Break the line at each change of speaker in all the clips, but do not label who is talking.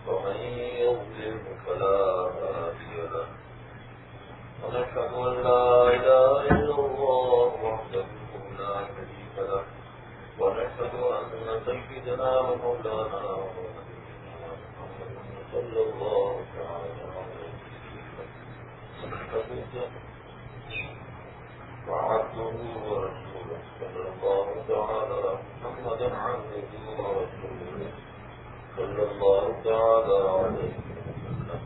ومن يضلل فلا هادي له ونشهد أن لا إله إلا الله وحده لا شريك له ونشهد أن سيدنا ومولانا محمد صلى الله تعالى عليه وسلم وعبده ورسوله صلى الله تعالى محمد عبده ورسوله صلى الله تعالى عليه وسلم.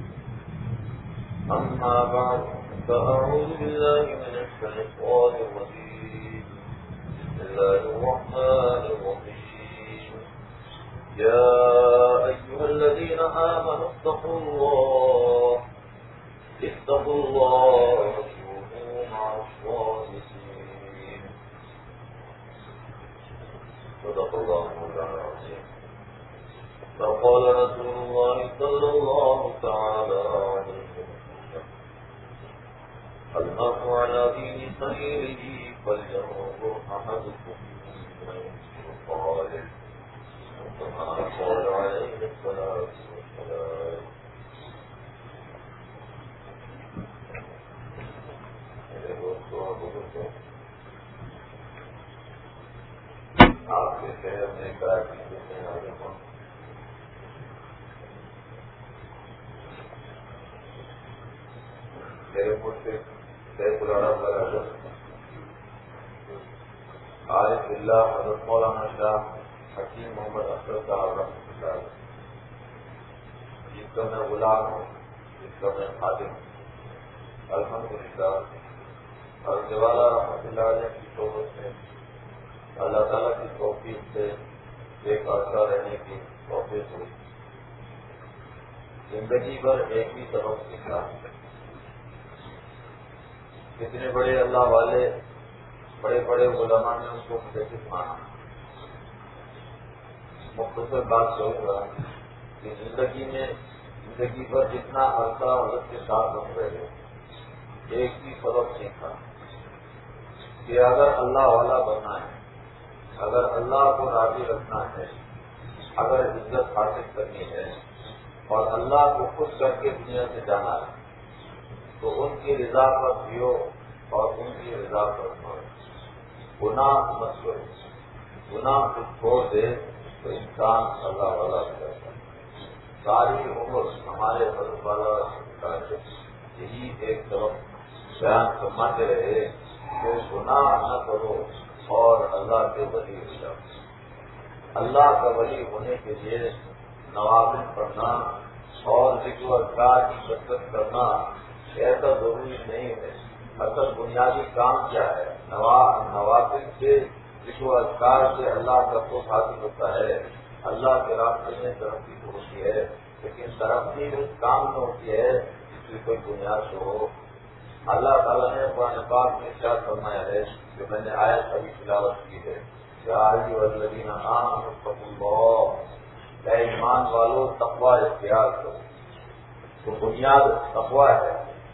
أما بعد فأعوذ بالله من الشيطان الرجيم. بسم الله الرحمن الرحيم. يا أيها الذين آمنوا اتقوا الله وكونوا مع الصادقين. صدق الله العظيم. وقال رسول الله صلى الله تعالى عليه وسلم: المرء على دين خليله فلينظر أحدكم من يخالف. كما قال عليه الصلاة والسلام. آپ کے شہر میں کراچی میں آگے میرے مرشد شیخ العرب عارف اللہ حضرت مولانا شاہ حکیم محمد اختر صاحب رحمۃ اللہ علیہ، جس کا میں غلام ہوں، جس کا میں خادم ہوں، الحمدللہ حضرت والا رحمۃ اللہ علیہ کی صحبت میں اللہ تعالیٰ کی توفیق سے ایک عرصہ رہنے کی توفیق ہوئی. زندگی بھر ایک ہی سبق سیکھا. کتنے بڑے اللہ والے، بڑے بڑے علماء نے ان کو محدث مانا. مختصر بات کروں گا کہ زندگی پر جتنا عرصہ حضرت کے ساتھ ہم رہے، ایک ہی سبق سیکھا کہ اگر اللہ والا بننا ہے، اگر اللہ کو راضی رکھنا ہے، اگر عزت حاصل کرنی ہے اور اللہ کو خوش کر کے دنیا سے جانا ہے، تو ان کی رضا پر جیو اور ان کی رضا پر مرو. گناہ مت کرو. گناہ کو چھوڑ دے تو انسان اللہ والا ہو جاتا ہے. ساری عمر ہمارے حضرت والا یہی ایک طرف بیان فرماتے رہے کہ گناہ نہ کرو اور اللہ کے ولی ہو جاؤ. اللہ کا ولی ہونے کے لیے نوافل پڑھنا اور ذکر و اذکار کی کثرت کرنا ایسا ضروری نہیں ہے. اصل بنیادی کام کیا ہے؟ نوافل سے ذکر و اذکار سے اللہ کا خوف حاصل ہوتا ہے، اللہ کے راستے میں ترقی ہوتی ہے. لیکن ترقی اس کام میں ہوتی ہے جس کی کوئی بنیاد ہو. اللہ تعالیٰ نے قرآن پاک میں کیا فرمایا ہے جو میں نے آیت ابھی تلاوت کی ہے، الذین آمنوا اتقوا اللہ، اے ایمان والو تقوی اختیار کرو. تو بنیاد تقوی ہے.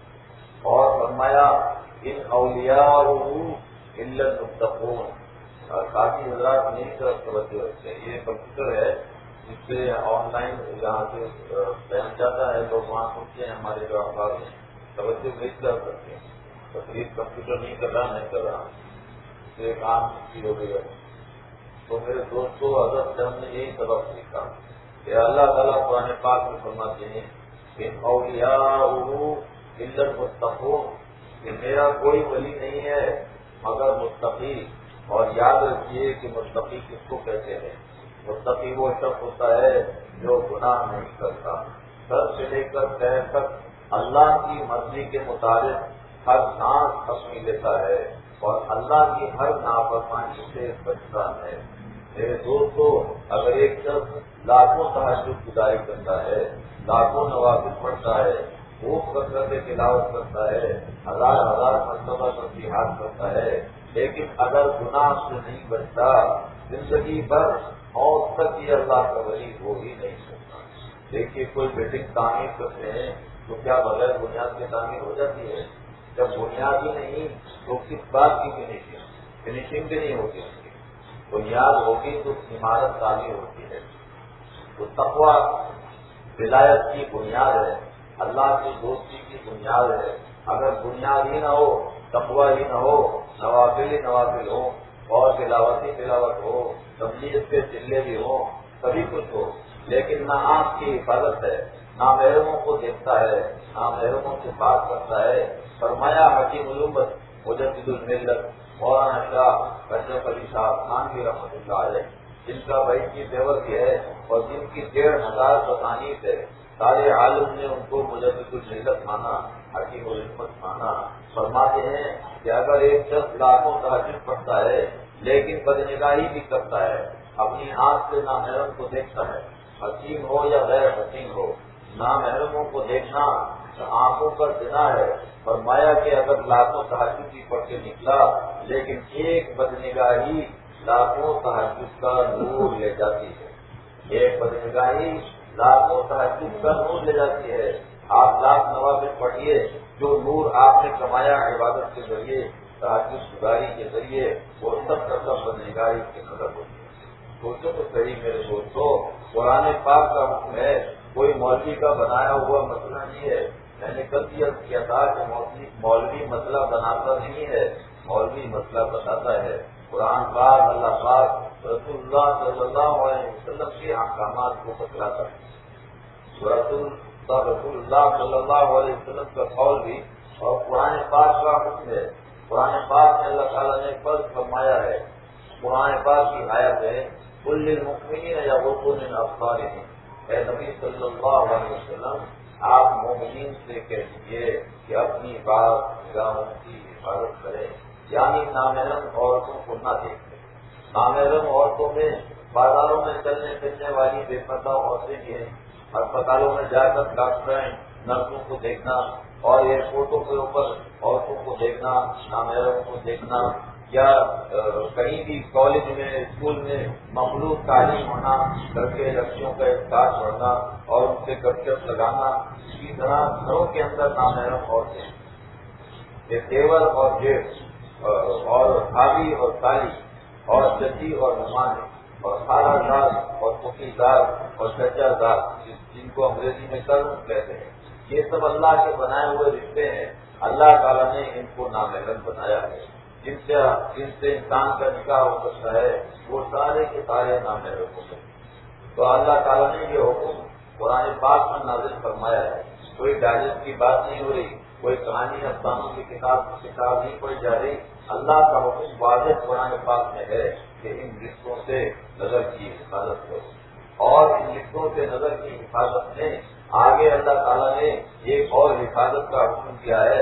اور فرمایا ان اولیاء الا المتقون. کافی حضرات نہیں طرف توجہ رکھتے. یہ کمپیوٹر ہے جس سے آن لائن یہاں سے بیان جاتا ہے، لوگ وہاں سنتے ہیں. ہمارے جو اخبار ہیں توجہ نہیں کر سکتے. تقریر کمپیوٹر نہیں کر رہا، نہیں کر رہا، ایک عام چیز ہو گئی ہے. تو میرے دوستوں حضرت سے ہم نے یہی سبق سیکھا کہ اللہ تعالیٰ قرآن پاک میں فرماتے ہیں ان اولیاء الا المتقون، کہ میرا کوئی ولی نہیں ہے مگر متقی. اور یاد رکھیے کہ متقی کس کو کہتے ہیں؟ متقی وہ شخص ہوتا ہے جو گناہ نہیں کرتا، سر سے لے کر پیر تک اللہ کی مرضی کے مطابق ہر سانس اپنی لیتا ہے اور اللہ کی ہر نافرمانی سے بچتا ہے. میرے دوستو اگر ایک شخص لاکھوں تہجد گزاری کرتا ہے، لاکھوں نوافل پڑھتا ہے، خوب کثرت تلاوت کرتا ہے، ہزار مرتبہ تسبیحات کرتا ہے، لیکن اگر گناہ سے نہیں بچتا زندگی بھر موت تک یہ اللہ کا ولی ہو ہی نہیں سکتا. دیکھیے کوئی بلڈنگ تعمیر کرتے ہیں تو کیا بغیر بنیاد کے تعمیر ہو جاتی ہے؟ جب بنیاد ہی نہیں تو کس بات کی فنیشنگ بھی نہیں ہوتی. بنیاد ہوگی تو عمارت تعمیر ہوتی ہے. تو تقویٰ ولایت کی بنیاد ہے، اللہ کی دوستی کی بنیاد ہے۔ اگر بنیاد ہی نہ ہو، تقویٰ ہی نہ ہو، نوافل ہی نوافل ہو اور تلاوت ہی تلاوت ہو، تبلیغ کے چلے بھی ہوں، سبھی کچھ ہو، لیکن نہ آنکھ کی حفاظت ہے، نہ محرموں کو دیکھتا ہے، نہ محرموں سے بات کرتا ہے۔ فرمایا حکیم الامت مجدد الملت مولانا شاہ اشرف علی صاحب خانوی رحمۃ اللہ علیہ، جن کا بیت کی پیور کی ہے اور جن کی 1500 تصانیف ہے، سارے عالم نے ان کو مجدد الملت مانا، حکیم الامت مانا۔ فرماتے ہیں کہ اگر ایک شخص لاکھوں تہجد پڑھتا ہے لیکن بدنگاہی بھی کرتا ہے، اپنی آنکھ سے نامحرم کو دیکھتا ہے، حسین ہو یا غیر حسین ہو، نامحرموں کو دیکھنا آنکھوں کا زنا ہے۔ فرمایا کہ اگر لاکھوں تہجد کی پڑھ کے نکلا لیکن ایک بدنگاہی لاکھوں تہجد کا نور لے جاتی ہے، ایک بدنگاہی لاکھوں تہجد کا نور لے جاتی ہے۔ آپ لاکھ نوافل پڑھیے، جو نور آپ نے کمایا عبادت کے ذریعے، تہجد گزاری کے ذریعے، وہ سب کا سب بدنگاہی کی نظر ہوتی ہے۔ سوچو تو صحیح میرے دوستو، قرآن پاک کا حکم ہے، کوئی مولوی کا بنایا ہوا مسئلہ نہیں ہے۔ میں نے کل کیا تھا کہ مولوی مسئلہ بناتا نہیں ہے، مولوی مسئلہ بتاتا ہے۔ قرآن پاک، اللہ پاک، رسول اللہ صلی اللہ علیہ وسلم کے احکامات کو بتلاتا ہے۔ رسول اللہ صلی اللہ علیہ وسلم کا قول بھی اور قرآن پاک کا حکم ہے۔ قرآن پاک میں اللہ تعالیٰ نے فرض فرمایا ہے، قرآن پاک کی آیت ہے، قل للمؤمنین یغضوا من ابصارہم، اے نبی صلی اللہ علیہ وسلم آپ مومنین سے کہہ دیجیے کہ اپنی بات نگاہوں کی حفاظت کریں، یعنی نامحرم عورتوں کو نہ دیکھیں۔ نامحرم عورتوں میں بازاروں میں چلنے پھرنے والی بے پردہ عورتیں بھی ہیں، اسپتالوں میں جا کر ڈاکٹر نرسوں کو دیکھنا اور ایئرپورٹوں کے اوپر عورتوں کو دیکھنا، نامحرم کو دیکھنا، یا کہیں بھی کالج میں اسکول میں مخلوط تعلیم ہونا، لڑکے لڑکیوں کا ایک ساتھ پڑھنا اور ان سے گپ لگانا، اسی طرح گھروں کے اندر نامحرم عورتیں، یہ دیور اور جیٹ اور بھابھی اور سالی اور جدی اور نماز اور خالہ دار اور پھوپھی دار اور چچا دار، جن کو انگریزی میں کزن کہتے ہیں، یہ سب اللہ کے بنائے ہوئے رشتے ہیں۔ اللہ تعالیٰ نے ان کو نامحرم بنایا ہے۔ جن سے انسان کا نکاح ہو سکتا ہے وہ سارے کے سارے نامحرم ہو سکتے ہیں۔ تو اللہ تعالیٰ نے یہ حکم قرآن پاک میں نازل فرمایا ہے۔ کوئی ڈائجسٹ کی بات نہیں ہو رہی، کوئی کہانی افسانوں کی کتاب نہیں پڑھی جا رہی۔ اللہ کا حکم واضح قرآن پاک میں ہے کہ ان رشتوں سے نظر کی حفاظت کرو، اور ان رشتوں سے نظر کی حفاظت میں آگے اللہ تعالیٰ نے ایک اور حفاظت کا حکم دیا ہے۔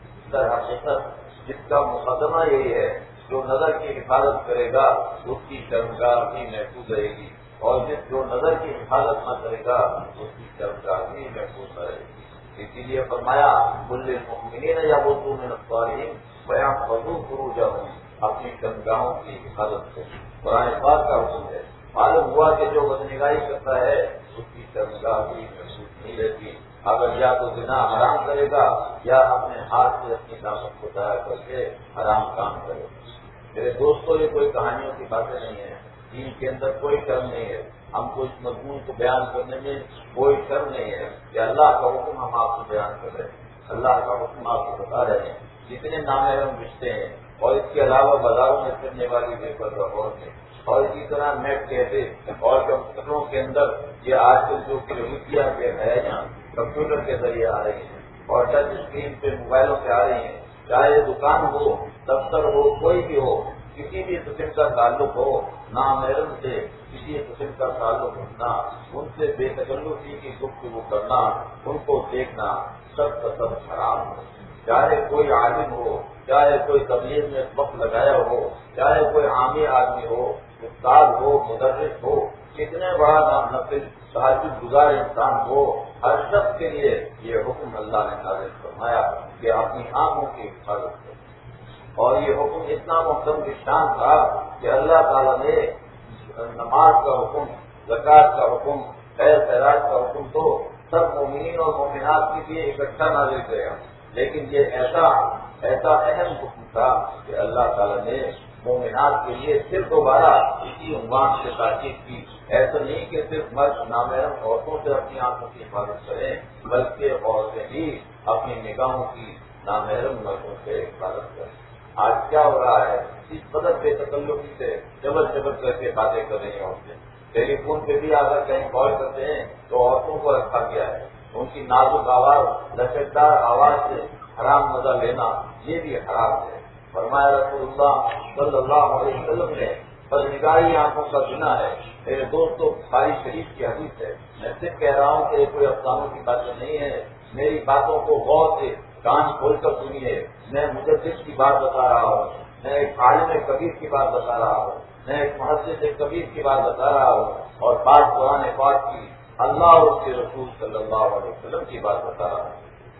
در حقیقت جس کا مقدمہ یہی ہے، جو نظر کی حفاظت کرے گا اس کی شرمگاہ بھی محفوظ رہے گی، اور جو نظر کی حفاظت نہ کرے گا اس کی شرمگاہ بھی محفوظ رہے گی۔ اسی لیے فرمایا کل للمؤمنین یغضوا من ابصارہم ویحفظوا فروجہم، اپنی شرمگاہوں کی حفاظت سے قرآن پاک کا حکم ہے۔ معلوم ہوا کہ جو بدنگاہی کرتا ہے اس کی شرمگاہ بھی محفوظ نہیں رہتی، اگر یا تو زنا حرام کرے گا یا اپنے ہاتھ سے اپنی طاقت کو ضائع کر کے حرام کام کرے گا۔ میرے دوستوں، یہ کوئی کہانیوں کی باتیں نہیں ہیں، دین کے اندر کوئی شرم نہیں ہے، ہم کو اس مضمون کو بیان کرنے میں کوئی شرم نہیں ہے کہ اللہ کا حکم ہم آپ کو بیان کر رہے ہیں، اللہ کا حکم آپ کو بتا رہے ہیں۔ جتنے نامحرم رشتے ہیں اور اس کے علاوہ بازاروں میں پھرنے والی بے پردہ عورتیں اور اسی طرح نیٹ کہتے اور کمپیوٹروں کے اندر یہ آج کل جو روپیہ کے ہے یہاں کمپیوٹر کے ذریعے آ رہی ہیں اور ٹچ اسکرین پہ موبائلوں سے آ رہی ہیں، چاہے دکان ہو، دفتر ہو، کوئی بھی ہو، کسی بھی قسم کا تعلق ہو، نامحرم سے کسی قسم کا تعلق رکھنا، ان سے بے تکلفی کی گفتگو کرنا، ان کو دیکھنا، سب کا سب حرام ہو۔ چاہے کوئی عالم ہو، چاہے کوئی تبلیغ میں وقت لگایا ہو، چاہے کوئی عامی آدمی ہو، استاد ہو، مدرس ہو، کتنے بڑا نام نفل تہجد گزار انسان ہو، ہر شخص کے لیے یہ حکم اللہ نے نازل فرمایا کہ اپنی آنکھوں کی حفاظت کرے۔ اور یہ حکم اتنا محترم شان تھا کہ اللہ تعالیٰ نے نماز کا حکم، زکوٰۃ کا حکم، خیر خیرات کا حکم تو سب مومنین اور مومنات کے لیے اکٹھا نازل کیا، لیکن یہ ایسا اہم حکم تھا کہ اللہ تعالیٰ نے مومنات کے لیے پھر دوبارہ اسی عنوان سے تاکید کی. ایسا نہیں کہ صرف مرد نامحرم عورتوں سے اپنی آنکھوں کی حفاظت کریں بلکہ عورتیں بھی اپنی نگاہوں کی نامحرم مردوں سے حفاظت کریں. آج کیا ہو رہا ہے؟ اس قدر بے تکلفی سے جبر کر کے باتیں کر رہی ہیں عورتیں. ٹیلی فون پہ بھی اگر کہیں کال کرتے ہیں تو عورتوں کو رکھا گیا ہے. ان کی نازک آواز لچکدار آواز سے حرام مزہ لینا یہ بھی حرام ہے. فرمایا رسول اللہ صلی اللہ علیہ وسلم نے بدنگاہی آنکھوں کا زنا ہے. میرے دوستوں بخاری شریف کی حدیث ہے. میں صرف کہہ رہا ہوں کہ کوئی افسانوں کی باتیں نہیں ہے. میری باتوں کو غور سے کان کھول کر سنیے. میں مجدد کی بات بتا رہا ہوں, میں ایک عالم کبیر کی بات بتا رہا ہوں, میں ایک محدث کبیر کی بات بتا رہا ہوں, اور بات قرآن پاک کی, اللہ اور اس کے رسول صلی اللہ علیہ وسلم کی بات بتا رہا ہوں.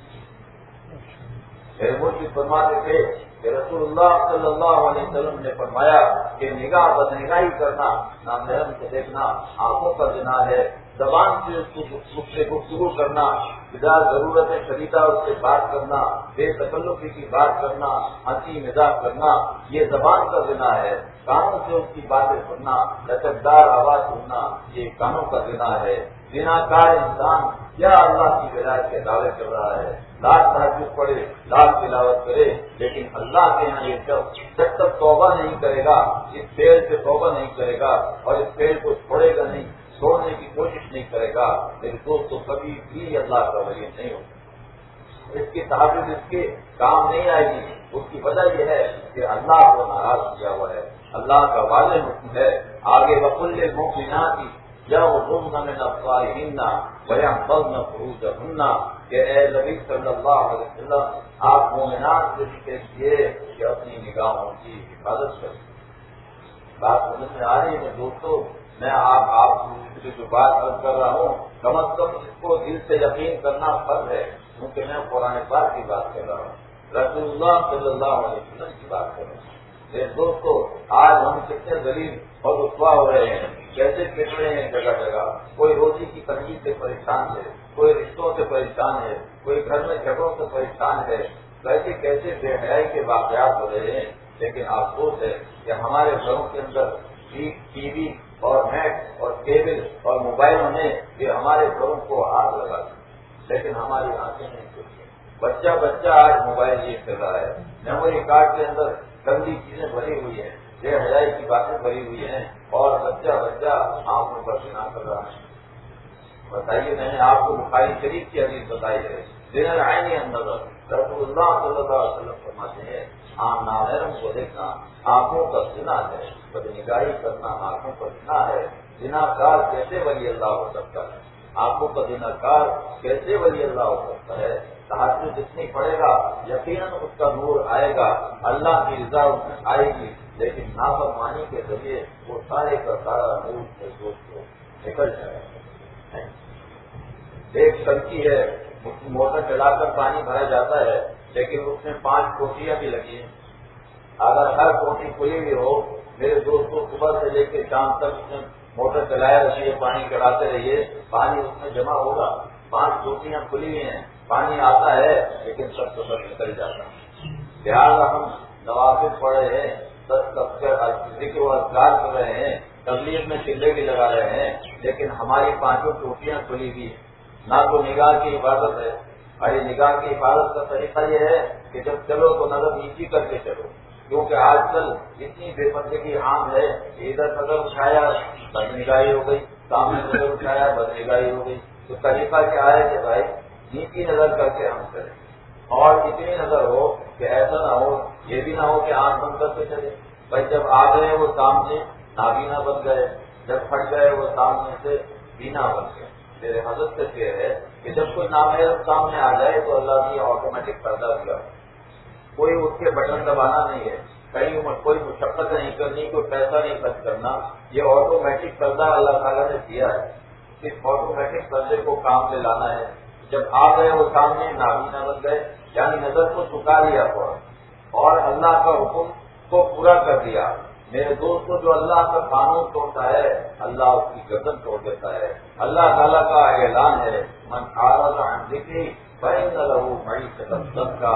میرے مرشد فرماتے تھے کہ رسول اللہ صلی اللہ علیہ وسلم نے فرمایا کہ نگاہ بدنگاہی کرنا, نامحرم کو دیکھنا آنکھوں کا زنا ہے. زبان سے اس سے گفتگو کرنا, بلا ضرورت شدیدہ اس سے بات کرنا, بے تکلفی کی بات کرنا, ہنسی مزاح کرنا, یہ زبان کا زنا ہے. کانوں سے اس کی باتیں سننا, لچکدار آواز سننا, یہ کانوں کا زنا ہے. زناکار انسان کیا اللہ کی ولایت کے دعوے کر رہا ہے, لاکھ تہجد پڑھے, لاکھ تلاوت کرے, لیکن اللہ کے یہاں یہ شخص جب تک توبہ نہیں کرے گا, اس فعل سے توبہ نہیں کرے گا اور اس فعل کو چھوڑے گا نہیں, چھوڑنے کی کوشش نہیں کرے گا, میرے دوست تو کبھی بھی اللہ کا ولی نہیں ہوگا. اس کی تحفظ اس کے کام نہیں آئے گی. اس کی وجہ یہ ہے کہ اللہ کو ناراض کیا ہوا ہے. اللہ کا واضح حکم ہے آگے وکل المؤمنات یغضضن من ابصارهن ویحفظن فروجهن کہ اے نبی صلی اللہ علیہ وسلم آپ مومنات سے کہیے کہ اپنی نگاہوں کی حفاظت کریں. بات سمجھ میں آ رہی ہے دوستوں؟ میں آپ سے جو بات کر رہا ہوں کم از کم اس کو دل سے یقین کرنا فرض ہے, کیونکہ میں قرآن پاک کی بات کر رہا ہوں, رسول اللہ صلی اللہ علیہ وسلم کی بات کر رہا ہوں. میرے دوستوں آج ہم کتنے ذلیل اور رسوا ہو رہے ہیں, کیسے پٹ رہے ہیں جگہ جگہ. کوئی روزی کی تنگی سے پریشان ہے, کوئی رشتوں سے پریشان ہے, کوئی گھر میں جھگڑوں سے پریشان ہے. کیسے کیسے بے حیائی کے واقعات ہو رہے ہیں. لیکن افسوس ہے کہ ہمارے گھروں کے اندر ٹی وی اور نیٹ اور کیبل اور موبائلوں نے یہ ہمارے گھروں کو آگ لگا دی, لیکن ہماری آنکھیں نہیں کھلتی. بچہ آج موبائل یہ کر رہا ہے, میموری کارڈ کے اندر گندی چیزیں بھری ہوئی ہیں, بے حیائی کی باتیں بھری ہوئی ہیں, اور بچہ آنکھوں پر بنا کر رہا ہے. بتائیے, میں نے آپ کو بخاری شریف کی حدیث بتائی ہے, دن العین النظر. رسول اللہ صلی اللہ علیہ وسلم فرماتے ہیں نامحرم کو دیکھنا آنکھوں کا زنا ہے, بدنگاہی کرنا آنکھوں کا زنا ہے. زناکار کیسے ولی اللہ ہو سکتا ہے؟ آنکھوں کا زناکار کیسے ولی اللہ ہو سکتا ہے؟ تحجد جتنی پڑے گا یقیناً اس کا نور آئے گا, اللہ کی رضا اس میں آئے گی, لیکن نافرمانی کے ذریعے وہ سارے کا سارا نور سے دوست کو نکل جائے گا. ایک ٹنکی ہے, موٹر چلا کر پانی بھرا جاتا ہے, لیکن اس میں 5 ٹوٹیاں بھی لگی ہیں. اگر ہر ٹوٹی کھلی ہوئی ہو, میرے دوستوں صبح سے لے کے شام تک اس میں موٹر چلایا رہیے, پانی چڑھاتے رہیے, پانی اس میں جمع ہوگا. 5 ٹوٹیاں کھلی ہوئی ہیں, پانی آتا ہے لیکن سب سے بس نکل جاتا ہے. لہٰذا ہم نوافل پڑھ رہے ہیں, ذکر و اذکار کر رہے ہیں, تبلیغ میں چلے بھی لگا رہے ہیں, لیکن ہماری 5 ٹوٹیاں کھلی ہوئی. نہ تو نگاہ کی حفاظت ہے. ہماری نگاہ کی حفاظت کا طریقہ یہ ہے کہ جب چلو تو نظر نیچی کر کے چلو, کیونکہ آج کل اتنی بے پردگی عام ہے کہ ادھر نظر اٹھایا بدنگاہی ہو گئی, سامنے نظر اٹھایا بدنگاہی ہو گئی. تو طریقہ کیا ہے کہ بھائی نیچی نظر کر کے ہم کریں, اور اتنی نظر ہو کہ ایسا نہ ہو, یہ بھی نہ ہو کہ آنکھ بند کر کے چلے. بھائی جب آ گئے وہ سامنے نابینا بن گئے, جب پھٹ گئے وہ سامنے سے بینا بن گئے. میرے حضرت سے یہ ہے کہ جب کوئی نامحرم سامنے آ جائے تو اللہ نے آٹومیٹک پردہ دیا, کوئی اس کے بٹن دبانا نہیں ہے, کہیں کوئی مشقت نہیں کرنی, کوئی پیسہ نہیں خرچ کرنا. یہ آٹومیٹک پردہ اللہ تعالیٰ نے دیا ہے. اس آٹومیٹک پردے کو کام میں لانا ہے. جب آ گئے وہ سامنے نابینا بن گئے, یعنی نظر کو چکا لیا اور اللہ کا حکم کو پورا کر دیا. میرے دوستوں جو اللہ کا قانون توڑتا ہے اللہ اس کی گردن توڑ دیتا ہے. اللہ تعالیٰ کا اعلان ہے من اعرض عن ذکری فإن له معیشۃ ضنکا,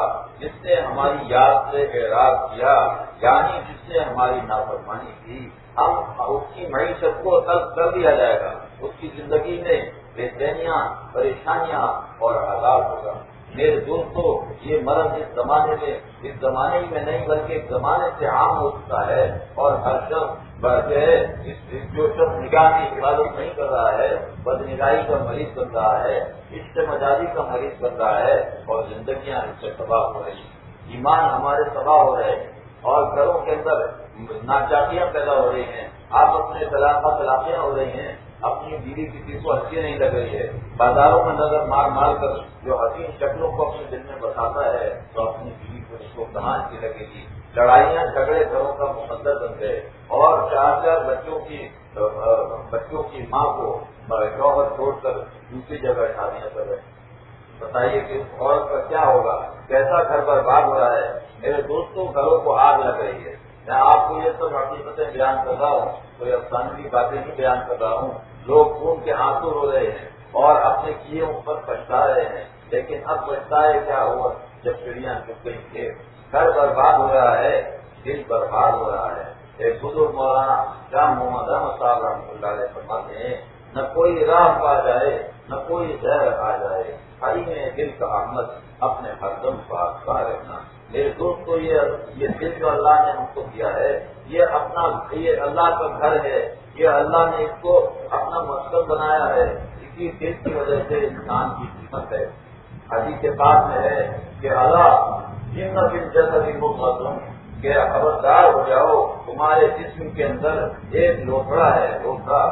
جس نے ہماری یاد سے اعراض کیا، یعنی جس نے ہماری نافرمانی کی، ہم اس کی معیشت کو تلخ کر دیا جائے گا، اس کی زندگی میں بے چینیاں، پریشانیاں اور عذاب ہوگا۔ میرے دوستو، یہ مرض اس زمانے میں نہیں بلکہ ایک زمانے سے عام ہو چکا ہے، اور ہر شخص بڑھتے جو شخص نگاہ کی حفاظت نہیں کر رہا ہے، بدنگاہی کا مریض بن رہا ہے، عشق مجازی کا مریض بن رہا ہے، اور زندگیاں اس سے تباہ ہو رہی ہیں، ایمان ہمارے تباہ ہو رہے ہیں، اور گھروں کے اندر ناچاکیاں پیدا ہو رہی ہیں، آپس میں تلاقیاں ہو رہی ہیں، اپنی بیوی کسی کو اچھی نہیں لگ رہی ہے، بازاروں میں نظر مار کر جو حسین شکلوں کو اپنے دل میں بساتا ہے تو اپنی بیوی کو اس کو کہاں اچھی لگے گی۔ لڑائیاں جھگڑے گھروں کا مقدر بن گئے، اور 4 بچوں کی ماں کو شوہر چھوڑ کر دوسری جگہ شادیاں کر رہے ہیں۔ بتائیے کہ اس عورت کا کیا ہوگا، کیسا گھر برباد ہو رہا ہے۔ میرے دوستوں، گھروں کو آگ لگ رہی ہے۔ میں آپ کو یہ سب حقیقتیں بیان کر رہا ہوں، کوئی افسانوی باتیں نہیں بیان کر رہا ہوں۔ لوگ خون کے آنسو رو رہے ہیں اور اپنے کیے پر پچھتا رہے ہیں، لیکن اب پچھتائے کیا ہوا جب چڑیاں چپ گئی تھے۔ گھر برباد ہو رہا ہے، دل برباد ہو رہا ہے۔ ایک بزرگ مولانا شاہ محمد احمد صاحب رحمۃ اللہ علیہ فرماتے ہیں، نہ کوئی راہ پا جائے نہ کوئی زہر آ جائے، ہری میں دل کا احمد اپنے ہردم پاس کا رکھنا۔ میرے دوست کو یہ دل جو اللہ نے ہم کو دیا ہے، یہ اللہ کا گھر ہے، یہ اللہ نے اس کو اپنا مسکن بنایا ہے، اسی دل کی وجہ سے انسان کی قیمت ہے۔ حدیث کے پاس میں ہے کہ اللہ جن جیسا مطلب کہ خبردار ہو جاؤ، تمہارے جسم کے اندر ایک لوکڑا ہے، لوکڑا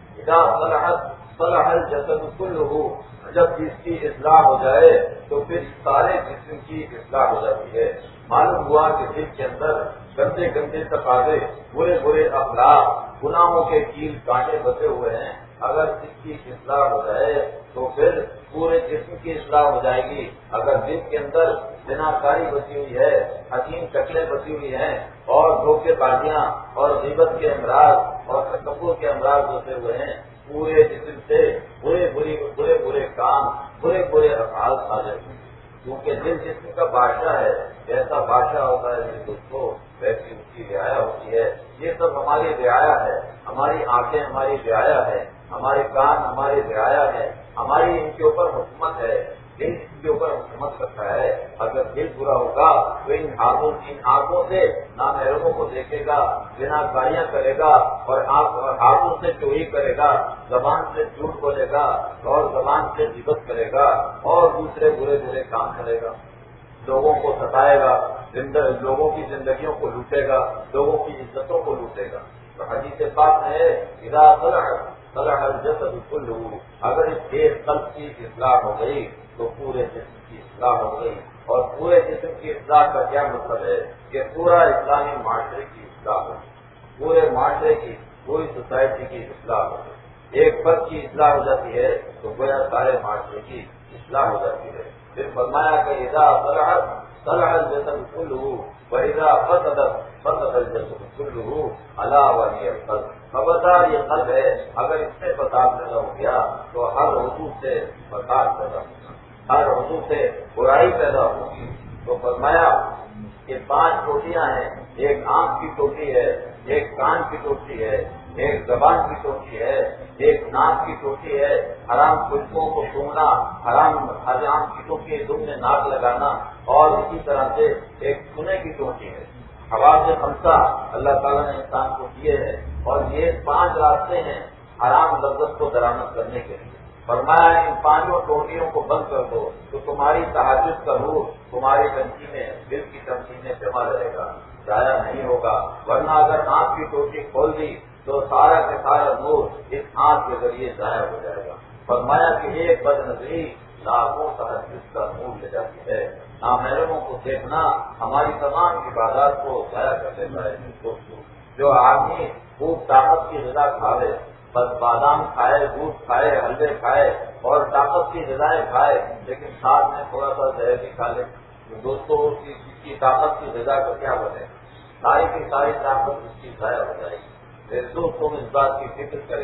صلح الجسد کلہ، جب جس کی اصلاح ہو جائے تو پھر سارے جسم کی اصلاح ہو جاتی ہے۔ معلوم ہوا کہ دل کے اندر گندے گندے تقاضے، برے برے اخلاق، گناہوں کے کیل کانٹے بسے ہوئے ہیں، اگر اس کی اصلاح ہو جائے تو پھر پورے جسم کی اصلاح ہو جائے گی۔ اگر دل کے اندر زناکاری بسی ہوئی ہے، حسین شکلیں بسی ہوئی ہیں، اور دھوکے بازیاں اور غیبت کے امراض اور تکبر کے امراض بسے ہوئے ہیں، پورے جسم سے برے کام، برے افعال صادر ہیں۔ کیونکہ دل جسم کا بادشاہ ہے، جیسا بادشاہ ہوتا ہے میرے دوستوں ویسی اس کی رعایا ہوتی ہے۔ یہ سب ہماری رعایا ہے، ہماری آنکھیں ہماری رعایا ہے، ہمارے کان ہماری رعایا ہے، ہماری ان کے اوپر حکومت ہے، دل ان کے اوپر حکومت کرتا ہے۔ اگر دل برا ہوگا تو ان آنکھوں سے نامحرموں کو دیکھے گا، زناکاریاں کرے گا، اور ہاتھوں سے چوری کرے گا، زبان سے جھوٹ بولے گا، اور زبان سے غیبت کرے گا، اور دوسرے برے کام کرے گا، لوگوں کو ستائے گا، لوگوں کی زندگیوں کو لوٹے گا، لوگوں کی عزتوں کو لوٹے گا۔ تو حدیث پاک ہے اذا صلح الجسد کلہ، اگر اس ایک قلب کی اصلاح ہو گئی تو پورے جسم کی اصلاح ہو گئی۔ اور پورے جسم کی اصلاح کا کیا مطلب ہے کہ پورا اسلامی معاشرے کی اصلاح ہو، پورے معاشرے کی، پوری سوسائٹی کی اصلاح ہو۔ ایک فرد کی اصلاح ہو جاتی ہے تو گویا سارے معاشرے کی اصلاح ہو جاتی ہے۔ پھر فرمایا کہ اذا صلح الجسد کلہ واذا فسد الجسد کلہ الا وهي القلب۔ خبردار یہ قلب ہے، اگر اس میں فساد پیدا ہو گیا تو ہر عضو سے فساد پیدا ہوگا، ہر عضو سے برائی پیدا ہوگی۔ تو فرمایا کہ 5 ٹوٹیاں ہیں، ایک آنکھ کی ٹوٹی ہے، ایک کان کی ٹوٹی ہے، ایک زبان کی ٹوٹی ہے، ایک ناک کی ٹوٹی ہے، حرام خوشبوؤں کو سونگنا، حرام چیزوں کے دم میں ناک لگانا، اور اسی طرح سے ایک سنے کی ٹوٹی ہے۔ حواس 5 اللہ تعالیٰ نے انسان کو دیے ہیں، اور یہ 5 راستے ہیں حرام لذت کو درآمد کرنے کے لیے۔ فرمایا ان 5 ٹوٹیوں کو بند کر دو تو تمہاری تہجد کا نور تمہاری گنجی میں، دل کی تمکین میں جمع رہے گا، ضائع نہیں ہوگا۔ ورنہ اگر آنکھ کی ٹوٹی کھول دی تو سارا کا سارا نور اس آنکھ کے ذریعے ضائع ہو جائے گا۔ فرمایا کہ ایک بد نظری لاکھوں تہجد کا نور لے جاتی ہے۔ نامحرموں کو دیکھنا ہماری تمام عبادات کو ضائع کر دیتا ہے۔ جو آدمی خوب طاقت کی غذا کھائے، بس بادام کھائے، دودھ کھائے، حلوے کھائے اور طاقت کی غذائیں کھائے، لیکن ساتھ میں تھوڑا سا زہر بھی کھا لے، تو دوستوں اس کی طاقت کی غذا کا کیا بنے؟ ساری کی ساری طاقت اس کی ضائع ہو جائے گی۔ میرے دوستوں اس بات کی فکر کریں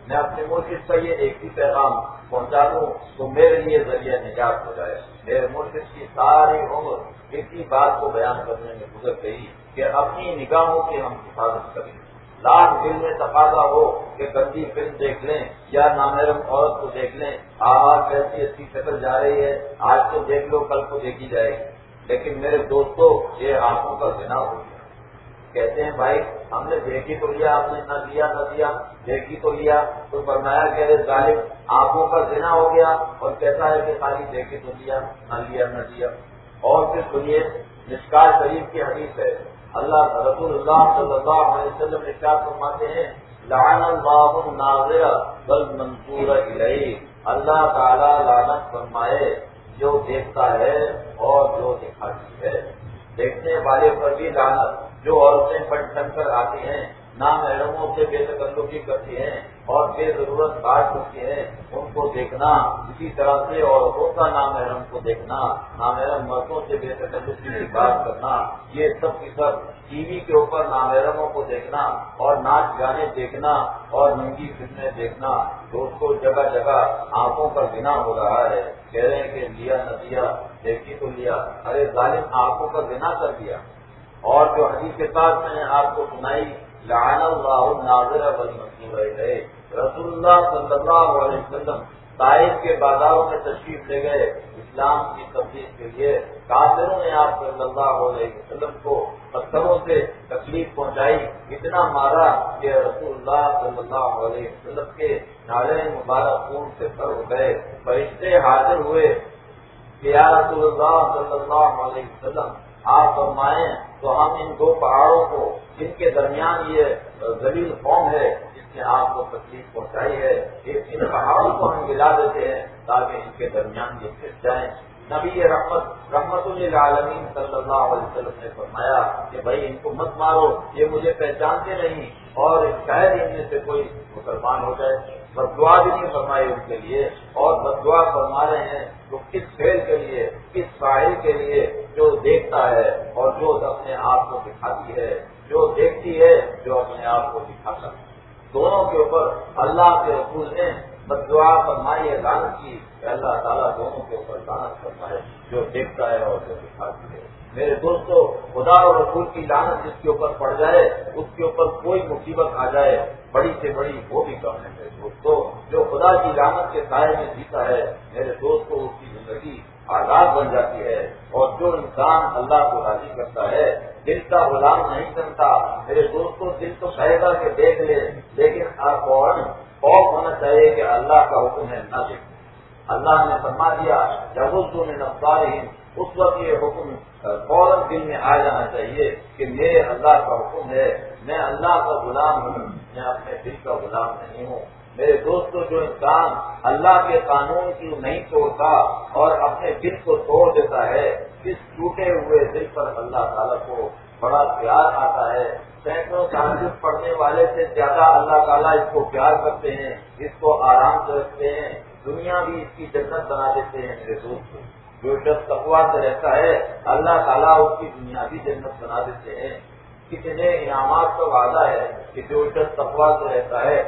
میں اپنے مرشد کا یہ ایک ہی پیغام پہنچا دوں تو میرے لیے ذریعہ نجات ہو جائے۔ میرے مرشد کی ساری عمر اسی بات کو بیان کرنے میں گزر گئی کہ اپنی نگاہوں کی ہم حفاظت کریں۔ لاکھ دل میں تقاضا ہو کہ گندی فلم دیکھ لیں یا نامحرم عورت کو دیکھ لیں، کیسی اچھی شکل جا رہی ہے، آج تو دیکھ لو کل کو دیکھی جائے گی، لیکن میرے دوستوں یہ آنکھوں کا زنا ہو گیا۔ کہتے ہیں بھائی ہم نے دیکھی تو لیا، آپ نے نہ دیا دیکھی تو لیا، تو فرمایا کہ ارے ظالم آنکھوں کا زنا ہو گیا، اور کہتا ہے کہ خالی دیکھی تو لیا نہ دیا۔ اور پھر سنیے مشکات شریف کی حدیث ہے، اللہ رسول اللہ صلی اللہ علیہ وسلم ارشاد فرماتے ہیں لعن اللہ الناظر والمنظور الیہ، اللہ تعالی لعنت فرمائے جو دیکھتا ہے اور جو دکھاتی ہے۔ دیکھنے والے پر بھی لعنت، جو عورتیں بن ٹھن کر آتی ہیں، نامحرموں سے بے تکلفی کرتی ہیں اور بے ضرورت بات کرتی ہیں، ان کو دیکھنا اسی طرح سے، اور ہوتا نامحرم کو دیکھنا، نامحرم مردوں سے بے تکلفی کی بات کرنا، یہ سب کی سب ٹی وی کے اوپر نامحرموں کو دیکھنا اور ناچ گانے دیکھنا اور ننگی فلمیں دیکھنا، تو اس کو جگہ جگہ آنکھوں کا زنا ہو رہا ہے۔ کہہ رہے ہیں کہ لیا نہ دیا، دیکھی تو لیا، ارے ظالم آنکھوں کا زنا کر دیا۔ اور جو حدیث کے ساتھ میں نے آپ کو سنائی لعن اللہ الناظر والمنظور الیہ، رسول اللہ صلی اللہ علیہ وسلم طائف کے بازاروں میں تشریف لے گئے اسلام کی تبلیغ کے لیے، کافروں نے آپ صلی اللہ علیہ وسلم کو پتھروں سے تکلیف پہنچائی، اتنا مارا کہ رسول اللہ صلی اللہ علیہ وسلم کے نالے مبارک خون سے تر ہو گئے۔ فرشتے حاضر ہوئے کہ یا رسول اللہ صلی اللہ علیہ وسلم آپ فرمائیں تو ہم ان دو پہاڑوں کو جن کے درمیان یہ ذلیل قوم ہے جس نے آپ کو تکلیف پہنچائی ہے، ان پہاڑوں کو ہم ملا دیتے ہیں تاکہ ان کے درمیان یہ پھر جائیں۔ نبی رحمت للعالمین صلی اللہ علیہ وسلم نے فرمایا کہ بھائی ان کو مت مارو، یہ مجھے پہچانتے نہیں اور شاید ان میں سے کوئی مسلمان ہو جائے۔ بددعا بھی نہیں فرمائی ان کے لیے، اور بددعا فرما رہے ہیں تو کس فعل کے لیے، کس فاعل کے لیے، جو دیکھتا ہے اور جو اپنے آپ کو دکھاتی ہے، جو دیکھتی ہے جو اپنے آپ کو دکھاتا ہے، دونوں کے اوپر اللہ کے رسول نے بددعا فرمائی ہے، لعنت کی کہ اللہ تعالیٰ دونوں کے اوپر لعنت کرتا ہے، جو دیکھتا ہے اور جو دکھاتی ہے۔ میرے دوستو، خدا اور رسول کی لعنت جس کے اوپر پڑ جائے، اس کے اوپر کوئی مصیبت آ جائے بڑی سے بڑی وہ بھی کم ہے۔ میرے دوستو، جو خدا کی لعنت کے سائے میں جیتا ہے، میرے دوستو اس کی زندگی آزاد بن جاتی ہے، اور جو انسان اللہ کو راضی کرتا ہے دل کا غلام نہیں بنتا۔ میرے دوستو، دل تو کہے گا کہ دیکھ لے، لیکن فوراً خوف ہونا چاہیے کہ اللہ کا حکم ہے نہ دیکھ۔ اللہ نے فرما دیا یغضوا من ابصارہم، اس وقت یہ حکم فوراً دل میں آ جانا چاہیے کہ میرے اللہ کا حکم ہے، میں اللہ کا غلام ہوں، میں اپنے دل کا غلام نہیں ہوں۔ میرے دوستو، جو انسان اللہ کے قانون کی نہیں توڑتا اور اپنے دل کو توڑ دیتا ہے، اس ٹوٹے ہوئے دل پر اللہ تعالیٰ کو بڑا پیار آتا ہے۔ سینکڑوں تہجد پڑھنے والے سے زیادہ اللہ تعالیٰ اس کو پیار کرتے ہیں، اس کو آرام سے رکھتے ہیں، دنیا بھی اس کی جنت بنا دیتے ہیں۔ میرے دوستو، جو شخص تقویٰ سے رہتا ہے اللہ تعالیٰ اس کی دنیا بھی جنت بنا دیتے ہیں۔ کتنے انعامات کا وعدہ ہے کہ جو شخص تقویٰ سے رہتا ہے،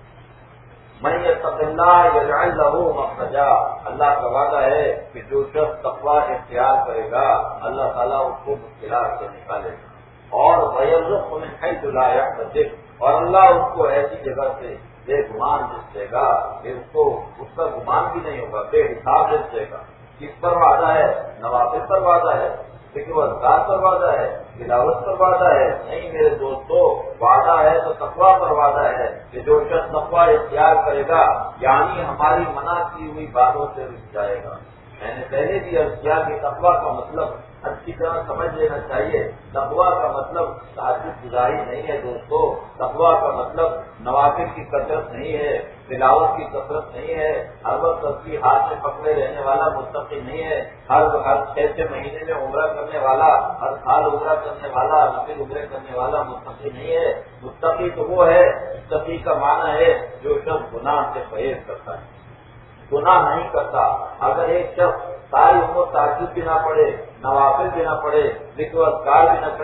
من یتق اللہ یجعل لہ مخرجا، اللہ کا وعدہ ہے کہ جو شخص تقویٰ اختیار کرے گا اللہ تعالیٰ اس کو مشکلات سے نکالے گا، اور ویرزقہ من حیث لا یحتسب، اور اللہ اس کو ایسی جگہ سے بے گمان رزق دے گا کہ اس کا گمان بھی نہیں ہوگا، بے حساب رزق دے گا۔ کس پر وعدہ ہے؟ نوافل پر وعدہ ہے، ذکر و اذکار پر وعدہ ہے، تلاوت پر وعدہ ہے؟ نہیں میرے دوستو، وعدہ ہے تو تقویٰ پر وعدہ ہے کہ جو شخص تقویٰ اختیار کرے گا یعنی ہماری منع کی ہوئی باتوں سے رک جائے گا۔ میں نے پہلے بھی عرض کیا کہ تقویٰ کا مطلب اچھی طرح سمجھ لینا چاہیے، تقویٰ کا مطلب تہجد گزاری نہیں ہے دوستو، تقویٰ کا مطلب نوافل کی کثرت نہیں ہے، تلاوت کی کثرت نہیں ہے، ہر وقت تسبیح ہاتھ میں پکڑے رہنے والا متقی نہیں ہے، ہر 6 مہینے میں عمرہ کرنے والا، ہر سال عمرہ کرنے والا، نفل عمرے کرنے والا متقی نہیں ہے۔ متقی تو وہ ہے، متقی کا معنی ہے جو شخص گناہ سے پرہیز کرتا ہے، گناہ نہیں کرتا۔ اگر ایک شخص ساری عمر تہجد بھی نہ پڑھے، نوافل بھی نہ پڑھے، ذکر و اذکار بھی نہ کرے،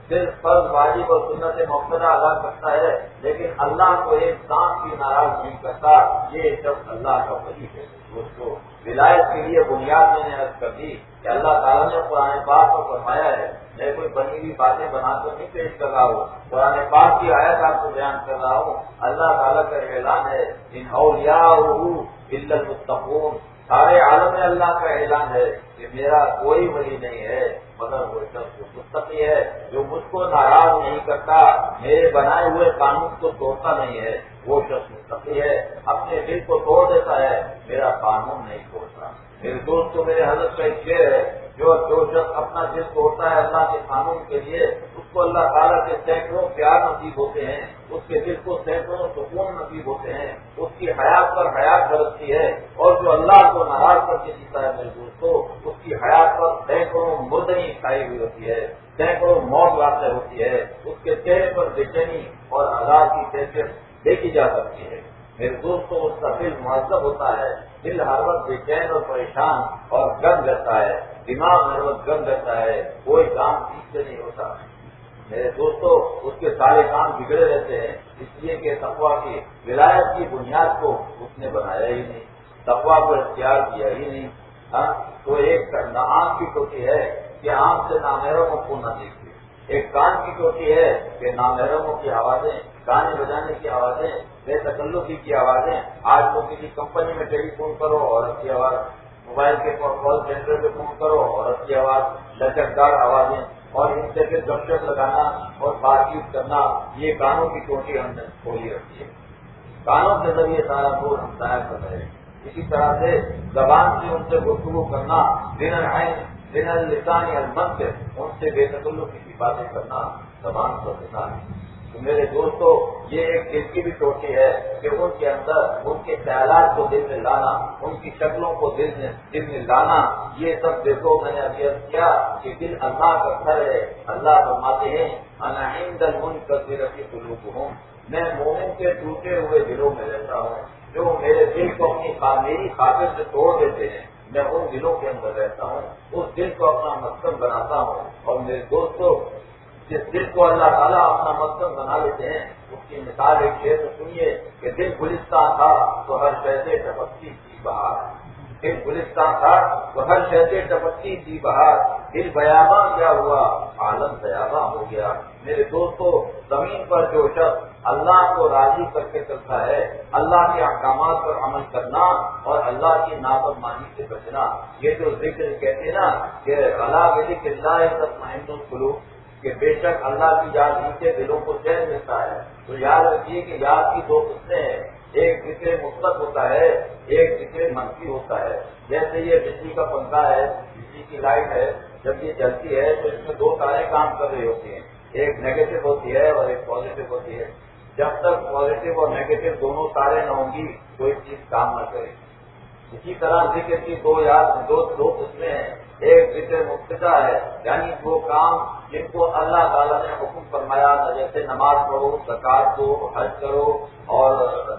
صرف فرض واجب اور سنت مؤکدہ ادا کرتا ہے لیکن اللہ کو ایک سانس بھی ناراض نہیں کرتا، یہ شخص اللہ کا ولی ہے۔ اس کو ولایت کے لیے بنیاد میں نے عرض کر دی کہ اللہ تعالیٰ نے قرآن پاک کو فرمایا ہے، میں کوئی بنی ہوئی باتیں بنا کر نہیں پیش کر رہا ہوں، قرآن پاک کی آیت آپ کو بیان کر رہا ہوں۔ اللہ تعالیٰ کا اعلان ہے ان اولیاءہ الا المتقون، سارے عالم میں اللہ کا اعلان ہے کہ میرا کوئی ولی نہیں ہے مگر وہ شخص متقی ہے جو مجھ کو ناراض نہیں کرتا، میرے بنائے ہوئے قانون کو توڑتا نہیں ہے، وہ شخص متقی ہے، اپنے دل کو توڑ دیتا ہے، میرا قانون نہیں توڑتا۔ میرے دوستوں، میرے حضرت کا ایک شعر ہے، جو شخص اپنا دل توڑتا ہے اللہ کے قانون کے لیے، اس کو اللہ تعالیٰ کے سینکڑوں پیار نصیب ہوتے ہیں، اس کے دل کو سینکڑوں سکون نصیب ہوتے ہیں، اس کی حیات پر حیات برستی ہے، اور جو اللہ کو ناراض کر کے جیتا ہے میرے دوستوں، اس کی حیات پر سینکڑوں مردنی چھائی ہوئی ہوتی ہے، سینکڑوں موت واقع ہوتی ہے، اس کے چہرے پر بے چینی اور عذاب کی کیفیت دیکھی جا سکتی ہے۔ میرے دوستوں، اس کا دل مہذب ہوتا ہے، دل ہر وقت بے چین اور پریشان اور گند رہتا ہے، دماغ ہر وقت گند رہتا ہے، کوئی کام ٹھیک سے نہیں ہوتا۔ میرے دوستوں، اس کے سارے کام بگڑے رہتے ہیں، اس لیے کہ تقویٰ کی ولایت کی بنیاد کو اس نے بنایا ہی نہیں، تقویٰ کو اختیار کیا ہی نہیں۔ تو ایک آنکھ کی ٹوٹی ہے کہ آنکھ سے نامحرموں کو نہ دیکھے، ایک کان کی ٹوٹی ہے کہ نامحرموں کی آوازیں، گانے بجانے کی آوازیں، بے تکلفی کی آوازیں۔ آج تو کسی کمپنی میں ٹیلی فون کرو عورت کی آواز، موبائل کے کال سینٹر پہ فون کرو عورت کی آواز، لچکدار آوازیں، اور ان سے پھر گپ شپ لگانا اور بات چیت کرنا، یہ کانوں کی ٹوٹی ہم نے کھولی رکھی ہے، کانوں کے ذریعے سارا دور ہم ضائع کر رہے ہیں۔ اسی طرح سے زبان سے ان سے گفتگو کرنا، بن اللسان المنطق، ان سے بے تکلفی کی باتیں کرنا زبان پر دینا ہے۔ تو میرے دوستو، یہ ایک دل کی بھی ٹوٹی ہے کہ ان کے اندر ان کے خیالات کو دل میں لانا، ان کی شکلوں کو دل میں لانا، یہ سب دیکھو میں نے ابھی عرض کیا کہ دل اللہ کا گھر ہے۔ اللہ فرماتے ہیں انا عند المنکسرۃ قلوبہم، میں مومن کے ٹوٹے ہوئے دلوں میں رہتا ہوں، جو میرے دل کو اپنی میری خاطر سے توڑ دیتے ہیں، میں ان دلوں کے اندر رہتا ہوں، اس دل کو اپنا مسکن بناتا ہوں۔ اور میرے دوستو، جس دل کو اللہ تعالیٰ اپنا مسکن بنا لیتے ہیں، اس کی مثال ایک شعر میں سنیے کہ دل گلستان تھا تو ہر شہزے ٹپکتی تھی بہار، دل گلستان تھا تو ہر شہزے ٹپکتی تھی بہار، دل بیاباں کیا ہوا عالم بیاباں ہو گیا۔ میرے دوستو، زمین پر جو شخص اللہ کو راضی کر کے چلتا ہے، اللہ کے احکامات پر عمل کرنا اور اللہ کی نافرمانی سے بچنا، یہ جو ذکر کہتے ہیں نا کہ الا بذکر اللہ تطمئن القلوب، کہ بے شک اللہ کی یاد ہی سے دلوں کو چین ملتا ہے، تو یاد رکھیے کہ یاد کی دو قسمیں ہیں، ایک ذکر مثبت ہوتا ہے، ایک ذکر منفی ہوتا ہے۔ جیسے یہ بجلی کا پنکھا ہے، بجلی کی لائٹ ہے، جب یہ جلتی ہے تو اس میں دو تاریں کام کر رہی ہوتی ہیں، ایک نیگیٹو ہوتی ہے اور ایک پازیٹو ہوتی ہے۔ جب تک پازیٹو اور نیگیٹو دونوں تاریں نہ ہوں گی کوئی چیز کام نہ کرے۔ اسی طرح ذکر کی دو قسمیں ہیں، ایک ذکر مقتدا ہے، یعنی وہ کام جن کو اللہ تعالیٰ نے حکم فرمایا، جیسے نماز پڑھو، زکات دو، حج کرو اور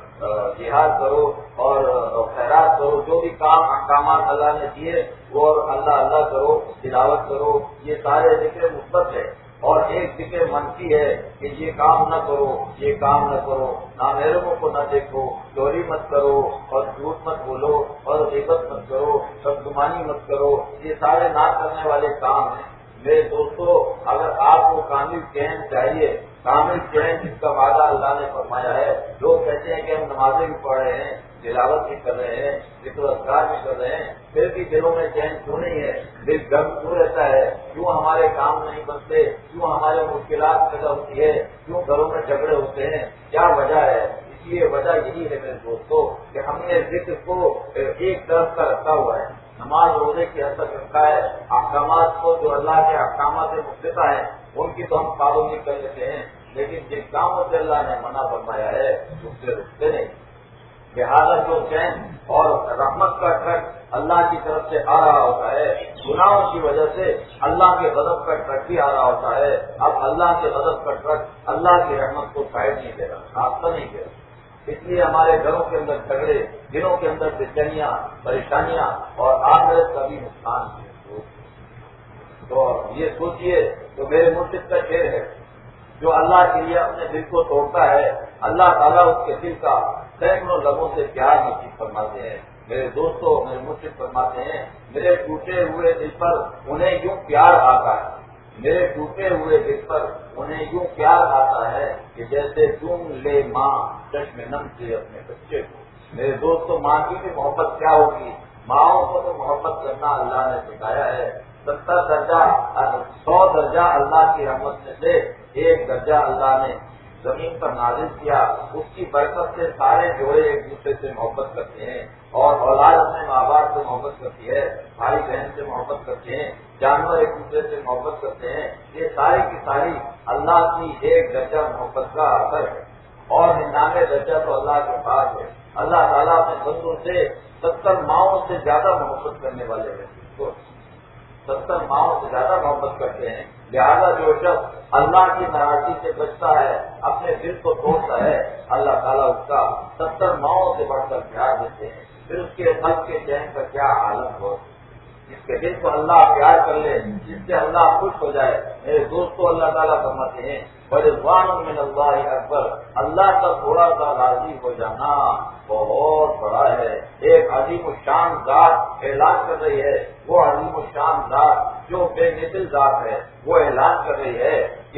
جہاد کرو اور خیرات کرو، جو بھی کام احکامات اللہ نے دیے وہ اللہ کرو، تلاوت کرو، یہ سارے ذکر مثبت ہے۔ اور ایک ذکر منفی ہے کہ یہ کام نہ کرو، یہ کام نہ کرو، نامحرموں کو نہ دیکھو، چوری مت کرو اور جھوٹ مت بولو اور غیبت مت کرو، بدگمانی مت کرو، یہ سارے نہ کرنے والے کام ہیں۔ میرے دوستو، اگر آپ کو کامل چین چاہیے، کامل چین جس کا وعدہ اللہ نے فرمایا ہے، لوگ کہتے ہیں کہ ہم نمازیں بھی پڑھ رہے ہیں، تلاوت بھی کر رہے ہیں، ذکر اذکار بھی کر رہے ہیں، پھر بھی دلوں میں چین کیوں نہیں ہے؟ دل گم کیوں رہتا ہے؟ کیوں ہمارے کام نہیں بنتے؟ کیوں ہمارے مشکلات پیدا ہوتی ہے؟ کیوں گھروں میں جھگڑے ہوتے ہیں؟ کیا وجہ ہے؟ اس لیے وجہ یہی ہے میرے دوستوں کہ ہم نے ذکر کو ایک طرف کا رکھا ہوا ہے، نماز روزے کی حد تک رکھا ہے، احکامات کو جو اللہ کے احکامات سے مقتضا ہے ان کی تو ہم پابندی کر لیتے ہیں، لیکن جن کاموں سے اللہ نے منع فرمایا ہے اس سے رکتے نہیں۔ لہٰذا جو چین اور رحمت کا ٹرک اللہ کی طرف سے آ رہا ہوتا ہے، گناہوں کی وجہ سے اللہ کے غضب کا ٹرک بھی آ رہا ہوتا ہے، اب اللہ کے غضب کا ٹرک اللہ کی رحمت کو سائڈ نہیں دے رہا، راستہ نہیں دے رہا۔ اس لیے ہمارے گھروں کے اندر جھگڑے، دلوں کے اندر بے چینیاں، پریشانیاں اور آخرت کا بھی نقصان ہے۔ تو یہ سوچیے تو میرے مرشد کا شعر ہے، جو اللہ کے لیے اپنے دل کو توڑتا ہے اللہ تعالیٰ اس کے دل کا سینکڑوں لبوں سے پیار نصیب فرماتے ہیں۔ میرے دوستوں، میرے مرشد فرماتے ہیں میرے ٹوٹے ہوئے دل پر انہیں یوں پیار آتا ہے، میرے ٹوٹے ہوئے دل پر انہیں یوں پیار آتا ہے کہ جیسے چوم لے ماں چشم نم سے اپنے بچے کو۔ میرے دوستوں، ماں کی بھی محبت کیا ہوگی؟ ماؤں کو تو محبت کرنا اللہ نے سکھایا ہے۔ 70 درجہ 100 درجہ اللہ کی رحمت میں سے ایک درجہ اللہ نے زمین پر نازل کیا، اس کی برکت سے سارے جوڑے ایک دوسرے سے محبت کرتے ہیں، اور اولاد اپنے ماں باپ سے محبت کرتی ہے، بھائی بہن سے محبت کرتے ہیں، جانور ایک دوسرے سے محبت کرتے ہیں۔ یہ ساری کی ساری اللہ کی ایک درجہ محبت کا اثر ہے، اور 99 درجہ تو اللہ کے پاس ہے۔ اللہ تعالیٰ اپنے بندوں سے 70 ماؤں سے زیادہ محبت کرنے والے ہیں، 70 ماؤں سے زیادہ محبت کرتے ہیں۔ لہذا جو شخص اللہ کی ناراضی سے بچتا ہے، اپنے دل کو توڑتا ہے، اللہ تعالیٰ اس کا 70 ماؤں سے بڑھ کر پیار دیتے ہیں۔ پھر اس کے قلب کے چین کا کیا عالم ہو، جس کے دل کو اللہ پیار کر لے، جس سے اللہ خوش ہو جائے۔ میرے دوستوں، اللہ تعالیٰ فرماتے ہیں رضوان من اللہ اکبر، اللہ کا تھوڑا سا راضی ہو جانا بہت بڑا ہے۔ ایک عظیم الشان ذات اعلان کر رہی ہے، وہ عظیم الشان ذات جو بے مثل ذات ہے وہ اعلان کر رہی ہے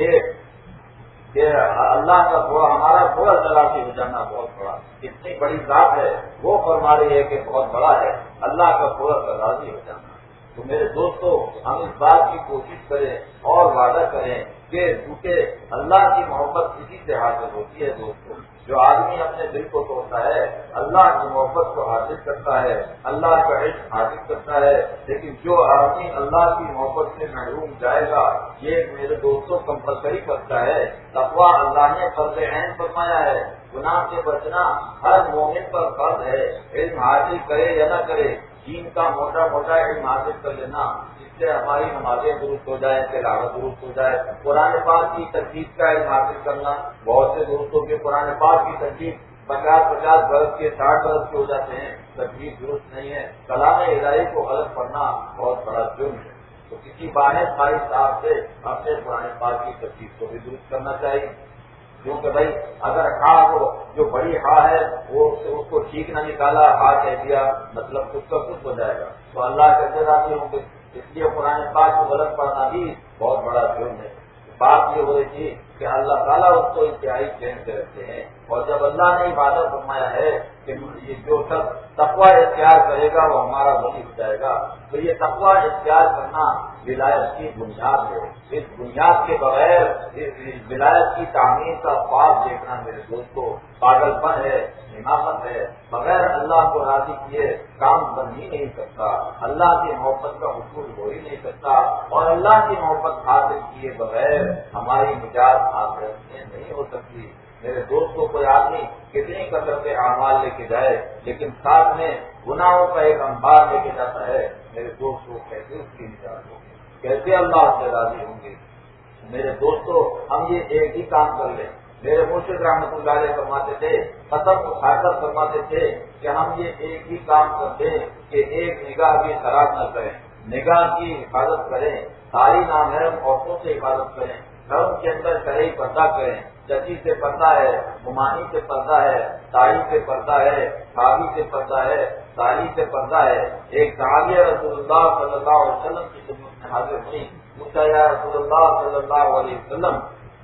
کہ اللہ کا تھوڑا، ہمارا تھوڑا سا راضی ہو جانا بہت بڑا، اتنی بڑی ذات ہے وہ فرما رہی ہے کہ بہت بڑا ہے اللہ کا تھوڑا سا راضی ہو جانا۔ تو میرے دوستو، ہم اس بات کی کوشش کریں اور وعدہ کریں کہ کیونکہ اللہ کی محبت اسی سے حاصل ہوتی ہے۔ دوستو، جو آدمی اپنے دل کو توڑتا ہے اللہ کی محبت کو حاصل کرتا ہے، اللہ کا عشق حاصل کرتا ہے، لیکن جو آدمی اللہ کی محبت سے محروم جائے گا، یہ میرے دوستوں کمپلسری کرتا ہے۔ تقویٰ اللہ نے فرض عین فرمایا ہے، گناہ سے بچنا ہر مومن پر فرض ہے، علم حاصل کرے یا نہ کرے، دین کا موٹا موٹا علم حاصل کر لینا، جس سے ہماری نمازیں درست ہو جائے، تلاوت درست ہو جائے، قرآن پاک کی ترتیب کا علم حاصل کرنا۔ بہت سے دوستوں کے قرآن پاک کی ترتیب 50 برس کے 60 برس کے ہو جاتے ہیں، ترتیب درست نہیں ہے۔ کلام الہی کو غلط پڑھنا بہت بڑا جرم ہے۔ تو کسی باہر خالی صاحب سے اپنے قرآن پاک کی ترتیب کو بھی درست کرنا چاہیے، کیونکہ بھائی اگر ہاں کو جو بڑی ہاں ہے وہ اس کو ٹھیک نہ نکالا، ہاں کہہ دیا، مطلب کچھ کا کچھ ہو جائے گا، تو اللہ کیسے راضی ہوں گے؟ اس لیے قرآن پاک کو غلط پڑھنا بھی بہت بڑا جرم ہے۔ بات یہ ہو رہی تھی کہ اللہ تعالیٰ اس کو انتہائی چین سے رکھتے ہیں، اور جب اللہ نے وعدہ فرمایا ہے کہ یہ جو شخص تقویٰ اختیار کرے گا وہ ہمارا ولی ہو جائے گا، تو یہ تقویٰ اختیار کرنا ولایت کی بنیاد ہے۔ اس بنیاد کے بغیر اس ولایت کی تعمیر کا خواب دیکھنا میرے دوستوں پاگل پن ہے، حماقت ہے۔ بغیر اللہ کو راضی کیے کام بن ہی نہیں سکتا، اللہ کی محبت کا حصول ہو ہی نہیں سکتا، اور اللہ کی محبت حاصل کیے بغیر ہماری نجات آخرت میں نہیں ہو سکتی۔ میرے دوستوں، کوئی آدمی کتنی کثرت اعمال لے کے جائے لیکن ساتھ میں گناہوں کا ایک انبار لے کے جاتا ہے، میرے دوستوں کیسے اس کی نجات ہوگی، کیسے اللہ سے راضی ہوں گے؟ میرے دوستوں، ہم یہ ایک ہی کام کر لیں۔ میرے مرشد رحمۃ اللہ علیہ فرماتے تھے، ختم اٹھا کر فرماتے تھے کہ ہم یہ ایک ہی کام کرتے کہ ایک نگاہ بھی خراب نہ کریں، نگاہ کی حفاظت کریں، ساری نامحرم عورتوں سے حفاظت کریں، گھروں کے اندر شرعی پردہ کریں، چچی سے پردہ ہے، ممانی سے پردہ ہے، تائی سے پردہ ہے، بھابھی سے پردہ ہے، سالی سے پردہ ہے۔ ایک صحابی رسول اللہ صلی اللہ علیہ وسلم کی خدمت میں حاضر ہوئی، پوچھا یا رسول اللہ صلی اللہ علیہ وسلم،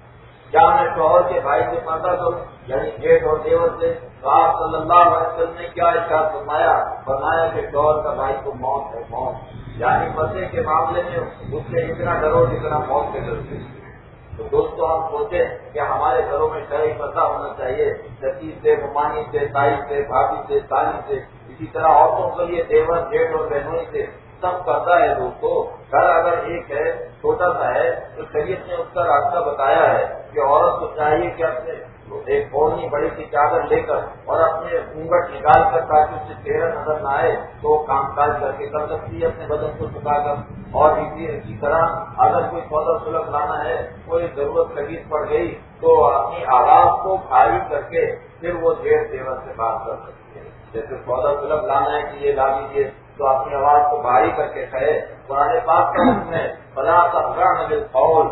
کیا میں شوہر کے بھائی سے پردہ کروں، یعنی جیٹ اور دیور سے؟ تو آپ صلی اللہ علیہ وسلم نے کیا ارشاد فرمایا کہ شوہر کا بھائی کو موت ہے، موت، یعنی پردے کے معاملے میں اس سے اتنا ڈرو جتنا موت سے ڈرتے۔ تو دوستوں، ہم سوچیں کہ ہمارے گھروں میں شرعی پردہ ہونا چاہیے، چچی سے، ممانی سے، تائی سے، بھابھی سے، سالی سے، اسی طرح عورتوں کے لیے دیور، جیٹ اور بہنوئی سے سب پردہ ہے۔ دوستوں، گھر اگر ایک ہے، چھوٹا سا ہے، تو شریعت نے اس کا راستہ بتایا ہے کہ عورت کو چاہیے کہ اپنے ایک اوڑھنی بڑی سی چادر لے کر اور اپنے گھونگھٹ نکال کر تاکہ اس سے چہرہ نظر نہ آئے تو کام کاج کر کے کر سکتی ہے اپنے بدن کو چھپا کر۔ اور اسی طرح اگر کوئی سودا سلگ لانا ہے، کوئی ضرورت لگی پڑ گئی تو اپنی آواز کو بھاری کر کے پھر وہ جیٹ دیور سے بات کر سکتی ہے۔ جیسے سودا سلگ لانا ہے کہ یہ لا لیجیے، تو اپنی آواز کو بھاری کر کے کہے. قرآن پاک کا حکم ہے فلا تخضعن بالقول.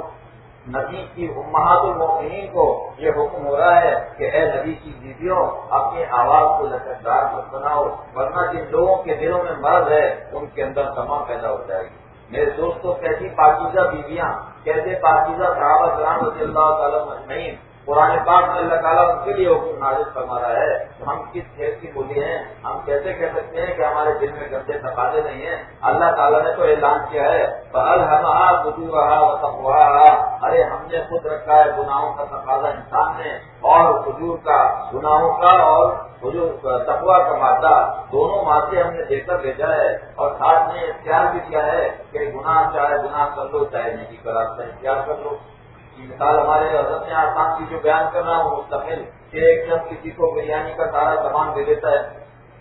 نبی کی امہات المؤمنین کو یہ حکم ہو رہا ہے کہ اے نبی کی بیویوں اپنی آواز کو لچکدار مت بناؤ ورنہ جن لوگوں کے دلوں میں مرض ہے ان کے اندر تما پیدا ہو جائے گی. میرے دوستوں کیسی پاکیزہ بیویاں، کیسے پاکیزہ صحابہ کرام رضی اللہ تعالیٰ اجمعین. قرآن پاک میں اللہ تعالیٰ ان کے لیے حکم نازل فرما رہا ہے. تو ہم کس چیز کی بولی ہیں؟ ہم کیسے کہہ سکتے ہیں کہ ہمارے دل میں گندے تقاضے نہیں ہیں؟ اللہ تعالیٰ نے تو اعلان کیا ہے فَأَلْهَمَهَا فُجُورَهَا وَتَقْوَاهَا. ارے ہم نے خود رکھا ہے گناہوں کا تقاضا انسان نے اور فجور کا، گناہوں کا اور تقویٰ کا مادہ، دونوں مادے ہم نے دے کر بھیجا ہے. اور ساتھ نے اختیار بھی کیا ہے کہ گناہ چاہے گناہ کر لو چاہے نہیں کرا اختیار کر لو. مثال ہمارے حضرت نے آسان کی جو بیان کر رہا ہوں مستقل کہ ایک شخص کسی کو بریانی کا سارا سامان دے دیتا ہے.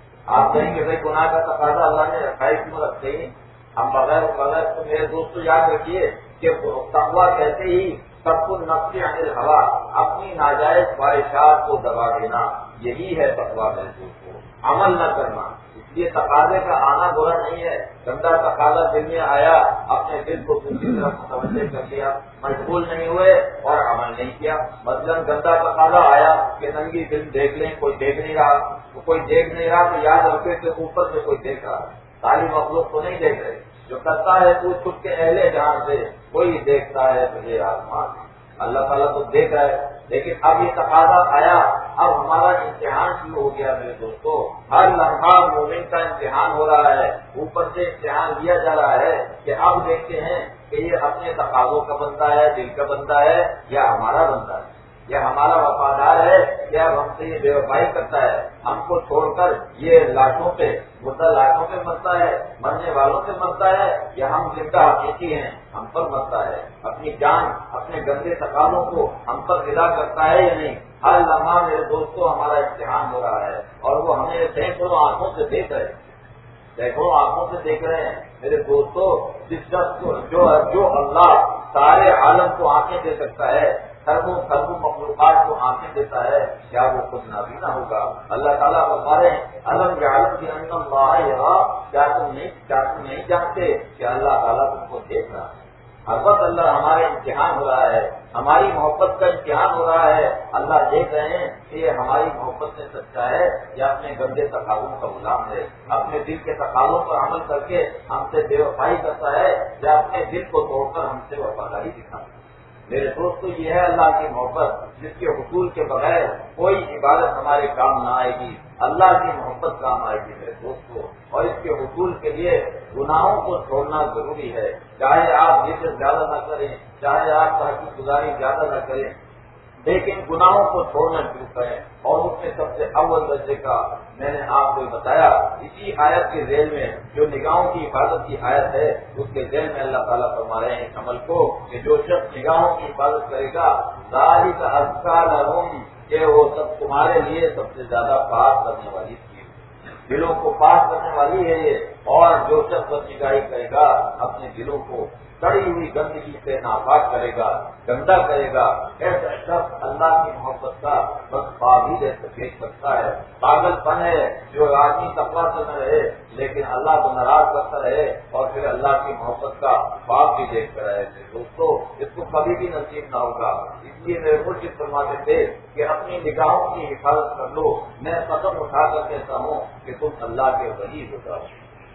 آپ کہیں گے بھائی گناہ کا تقاضا اللہ نے رکھا ہے کیوں رکھتے ہی ہم بغیر تو میرے دوستوں یاد رکھیے کہ تقویٰ کہتے ہی سب کو نفس عن الہوا، اپنی ناجائز خواہشات کو دبا دینا، یہی ہے تقویٰ میرے دوستوں، عمل نہ کرنا. اس لیے تقاضے کا آنا برا نہیں ہے. گندا تقاضا دل میں آیا، اپنے دل کو دوسری طرف متوجہ کر لیا، مشغول نہیں ہوئے اور عمل نہیں کیا. مثلاً گندا تقاضا آیا کہ ننگی فلم دیکھ لیں، کوئی دیکھ نہیں رہا، کوئی دیکھ نہیں رہا تو یاد رکھے کہ اوپر سے کوئی دیکھ رہا ہے. ساری مخلوق تو نہیں دیکھ رہے. جو کرتا ہے پوچھ پوچھ کے اہل جہاں سے کوئی دیکھتا ہے تجھے آسمان. اللہ تعالیٰ تو دیکھ رہا ہے. لیکن اب یہ تقاضا آیا، اب ہمارا امتحان شروع ہو گیا میرے دوستو. ہر لمحہ مومن کا امتحان ہو رہا ہے، اوپر سے امتحان لیا جا رہا ہے کہ اب دیکھتے ہیں کہ یہ اپنے تقاضوں کا بندہ ہے، دل کا بندہ ہے یا ہمارا بندہ ہے، یا ہمارا وفادار ہے یا ہم سے یہ بے وفائی کرتا ہے. ہم کو چھوڑ کر یہ لاشوں پہ مردہ لاشوں پہ مرتا ہے، مرنے والوں پہ مرتا ہے، یا ہم زندہ حقیقی ہیں ہم پر مرتا ہے. اپنی جان اپنے گندے تقاضوں کو ہم پر فدا کرتا ہے یا نہیں. ہر لمحہ میرے دوستوں ہمارا امتحان ہو رہا ہے اور وہ ہمیں سینکڑوں آنکھوں سے دیکھ رہے ہیں، سینکڑوں آنکھوں سے دیکھ رہے ہیں میرے دوستوں. جس شخص کو جو اللہ سارے عالم کو آنکھیں دے سکتا ہے، خربوں مخلوقات کو آنکھیں دیتا ہے، کیا وہ خود نابینا ہوگا؟ اللہ تعالیٰ بتا رہے ہیں علم یعلم بأن اللہ یرا. کیا تم نہیں جانتے کہ اللہ تعالیٰ تم کو دیکھ رہا ہے؟ ہر وقت اللہ ہمارے امتحان ہو رہا ہے، ہماری محبت کا امتحان ہو رہا ہے. اللہ دیکھ رہے ہیں کہ یہ ہماری محبت میں سچا ہے یا اپنے گندے تقاضوں کا غلام ہے، اپنے دل کے تقاضوں پر عمل کر کے ہم سے بے وفائی کرتا ہے یا اپنے دل کو توڑ کر ہم سے وفاداری دکھاتا ہے. میرے دوستو یہ ہے اللہ کی محبت جس کے حصول کے بغیر کوئی عبادت ہمارے کام نہ آئے گی. اللہ کی محبت کام آئے گی میرے دوستو. اور اس کے حصول کے لیے گناہوں کو چھوڑنا ضروری ہے. چاہے آپ ذکر زیادہ نہ کریں، چاہے آپ تحقیق گزاری زیادہ نہ کریں، لیکن گناہوں کو چھوڑنا شروع کریں. اور اس میں سب سے اول درجے کا میں نے آپ کو بتایا اسی آیت کے ذیل میں جو نگاہوں کی حفاظت کی آیت ہے اس کے ذیل میں اللہ تعالیٰ فرما رہے ہیں اس عمل کو کہ جو شخص نگاہوں کی حفاظت کرے گا ذالک ازکیٰ لہم، کہ وہ سب تمہارے لیے سب سے زیادہ پاک کرنے والی چیز، دلوں کو پاک کرنے والی ہے یہ. اور جو شخص نگاہی کرے گا اپنے دلوں کو سڑی ہوئی گندگی سے ناپاک کرے گا، گندا کرے گا، ایسا شخص اللہ کی محبت کا بس پا بھی دیکھ سکتا ہے. پاگل پن ہے جو آدمی تقویٰ سے نہ رہے لیکن اللہ کو ناراض کرتا رہے اور پھر اللہ کی محبت کا خواب بھی دیکھ کر رہے تھے. دوستو اس کو کبھی بھی نصیب نہ ہوگا. اس لیے میرے مرشد فرماتے تھے کہ اپنی نگاہوں کی حفاظت کر لو. میں قدم اٹھا کر کہتا ہوں کہ تم اللہ کے ولی ہو جاؤ.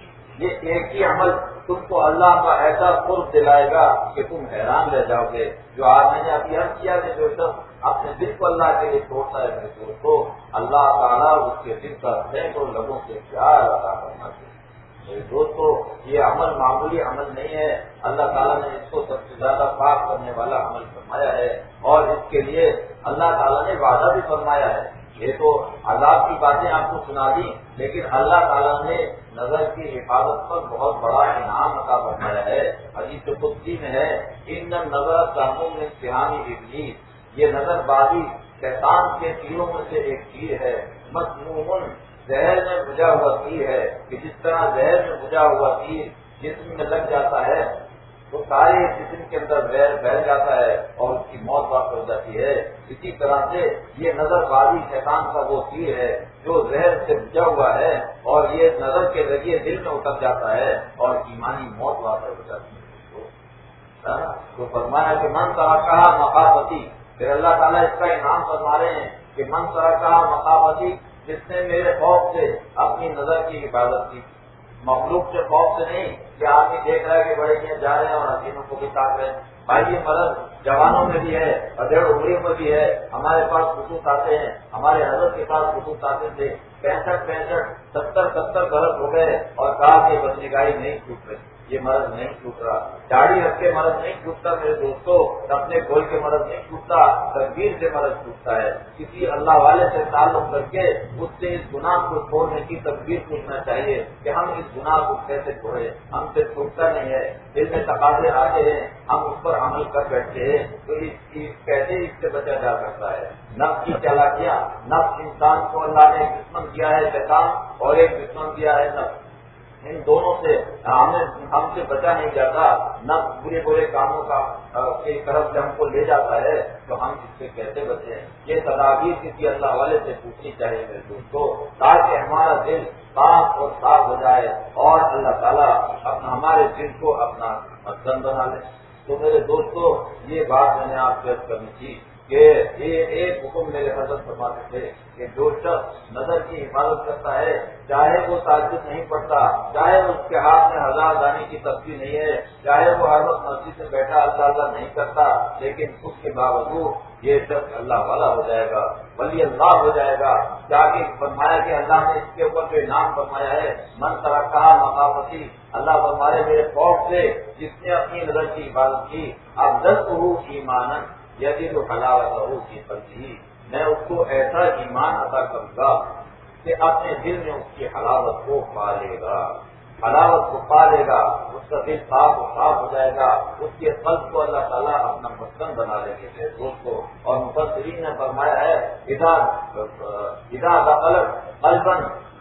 یہ ایک ہی عمل تم کو اللہ کا ایسا قرب دلائے گا کہ تم حیران رہ جاؤ گے. جو آج میں نے ابھی عرض کیا کہ جو شخص اپنے دل کو اللہ کے لیے چھوڑتا ہے میرے دوستو اللہ تعالیٰ اس کے دل کا سینکڑوں لوگوں سے پیار ادا کرنا چاہیے. میرے دوستو یہ عمل معمولی عمل نہیں ہے. اللہ تعالیٰ نے اس کو سب سے زیادہ پاک کرنے والا عمل فرمایا ہے اور اس کے لیے اللہ تعالیٰ نے وعدہ بھی فرمایا ہے. یہ تو عذاب کی باتیں آپ کو سنا دی لیکن اللہ تعالیٰ نے نظر کی حفاظت پر بہت بڑا انعام عطا فرمایا ہے. حدیث قدسی میں ہے ان النظر سہم من سہام ابلیس، یہ نظر بازی شیطان کے تیروں میں سے ایک تیر ہے. مسموم، زہر میں بجھا ہوا تیر ہے کہ جس طرح زہر میں بجھا ہوا تیر جسم میں لگ جاتا ہے تو سارے جسم کے اندر زہر پھیل جاتا ہے اور اس کی موت واقع ہو جاتی ہے۔ اسی طرح سے یہ نظر بازی شیطان کا وہ تیر ہے جو زہر سے بجھا ہوا ہے اور یہ نظر کے ذریعے دل میں اتر جاتا ہے اور ایمانی موت واقع ہو جاتی ہے۔ تو فرمایا کہ من ترکہ مخافتی، پھر اللہ تعالیٰ اس کا انعام فرما رہے ہیں کہ من ترکہ مخافتی، جس نے میرے خوف سے اپنی نظر کی حفاظت کی، مخلوق سے خوف سے نہیں کہ آدمی دیکھ رہا ہے کہ بڑے میاں جا رہے ہیں اور حسینوں کو بھی تاک رہے ہیں۔ بھائی یہ مرض جوانوں میں بھی ہے، ادھیڑ عمریوں میں بھی ہے، ہمارے پاس خطوط آتے ہیں، ہمارے حضرت کے پاس خطوط آتے تھے 65 70 برس ہو گئے اور کہا کہ بس نگاہی نہیں ٹوٹ رہی، یہ مرض نہیں ٹوٹ رہا، داڑھی رکھ کے مرض نہیں ٹوٹتا میرے دوستوں، اپنے کھول کے مرض نہیں ٹوٹتا، تدبیر سے مرض ٹوٹتا ہے۔ کسی اللہ والے سے تعلق کر کے اس سے اس گناہ کو چھوڑنے کی تدبیر پوچھنا چاہیے کہ ہم اس گناہ کو کیسے چھوڑیں، ہم سے چھوٹتا نہیں ہے، دل میں تقاضے آتے ہیں، ہم اس پر عمل کر بیٹھتے ہیں، تو کیسے اس سے بچا جا سکتا ہے؟ نفس کی چالاکیاں، نفس انسان کو اللہ نے ایک دشمن دیا ہے شیطان اور ایک دشمن دیا ہے نفس، ان دونوں سے ہم سے بچا نہیں جاتا۔ نفس برے برے کاموں کا کی طرف سے ہم کو لے جاتا ہے تو ہم اس سے کیسے بچیں؟ یہ تدابیر کسی اللہ والے سے پوچھنی چاہیے میرے دوستوں، تاکہ ہمارا دل صاف اور صاف ہو جائے اور اللہ تعالیٰ ہمارے دل کو اپنا مسکن بنا لے۔ تو میرے دوستوں یہ بات میں نے آپ سے عرض کرنی تھی کہ یہ ایک حکم میرے حضرت فرماتے تھے کہ جو شخص نظر کی حفاظت کرتا ہے، چاہے وہ تہجد نہیں پڑھتا، چاہے اس کے ہاتھ میں 1000 دانے کی تسبیح نہیں ہے، چاہے وہ ہر وقت مسجد میں بیٹھا اللہ نہیں کرتا، لیکن اس کے باوجود یہ شخص اللہ والا ہو جائے گا، ولی اللہ ہو جائے گا۔ جاکہ فرمایا کہ اللہ نے اس کے اوپر جو انعام فرمایا ہے، من ترکہ مخافتی، اللہ فرمائے میرے خوف سے جس نے اپنی نظر کی حفاظت کی، ابدلتہ ایمانا یزید حلاوتہ فی قلبہ، میں اس کو ایسا ایمان عطا کروں گا کہ اپنے دل میں اس کی حلاوت کو پالے گا، حلاوت کو پالے گا، اس کا دل صاف و صاف ہو جائے گا، اس کے قلب کو اللہ تعالیٰ اپنا مسکن بنا لیں گے میرے دوست کو۔ اور مفسرین نے فرمایا ہے اذا دخلت قلبا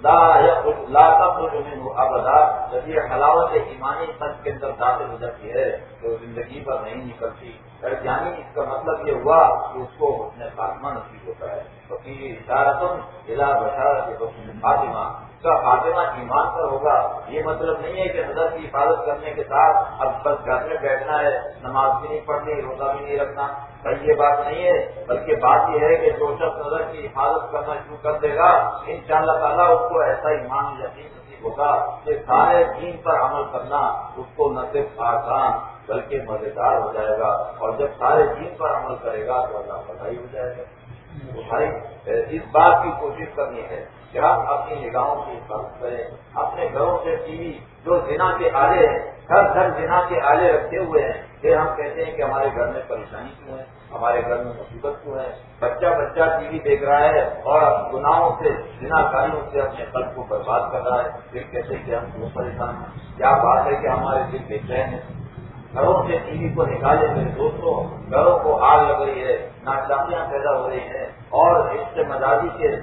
لا تخرج منه ابدا، جب یہ حلاوت ایمانی قلب کے اندر داخل ہو جاتی ہے تو زندگی پر نہیں نکلتی، یعنی اس کا مطلب یہ ہوا کہ اس کو حسن خاتمہ نصیب ہوتا ہے۔ تو اشارۃ الی بشارۃ حسن خاتمہ، کا خاتمہ ایمان پر ہوگا۔ یہ مطلب نہیں ہے کہ نظر کی حفاظت کرنے کے ساتھ اب بس گھر میں بیٹھنا ہے، نماز بھی نہیں پڑھنی، روزہ بھی نہیں رکھنا، بھائی یہ بات نہیں ہے، بلکہ بات یہ ہے کہ جو شخص نظر کی حفاظت کرنا شروع کر دے گا انشاءاللہ تعالیٰ اس کو ایسا ایمان یقین نصیب ہوگا کہ سارے دین پر عمل کرنا اس کو نہ صرف آسان بلکہ مزیدار ہو جائے گا، اور جب سارے دین پر عمل کرے گا تو اللہ بھلائی ہو جائے گا۔ تو بھائی اس بات کی کوشش کرنی ہے کہ ہم اپنی نگاہوں کی حفاظت کریں، اپنے گھروں سے ٹی وی جو زنا کے آلے ہیں، گھر گھر زنا کے آلے رکھے ہوئے ہیں، پھر ہم کہتے ہیں کہ ہمارے گھر میں پریشانی کیوں ہے، ہمارے گھر میں مصیبت کیوں ہے؟ بچہ ٹی وی دیکھ رہا ہے اور گناہوں سے زنا کاریوں سے اپنے قلب کو برباد کر رہا ہے، پھر کہتے ہیں کہ ہم کیوں پریشان ہیں؟ کیا بات ہے کہ ہمارے دل بے چین ہیں؟ گھروں سے ٹی وی کو نکالے میرے دوستوں، گھروں کو آگ لگ رہی ہے، ناچاکیاں پیدا ہو رہی ہیں اور عشق مزاجی کے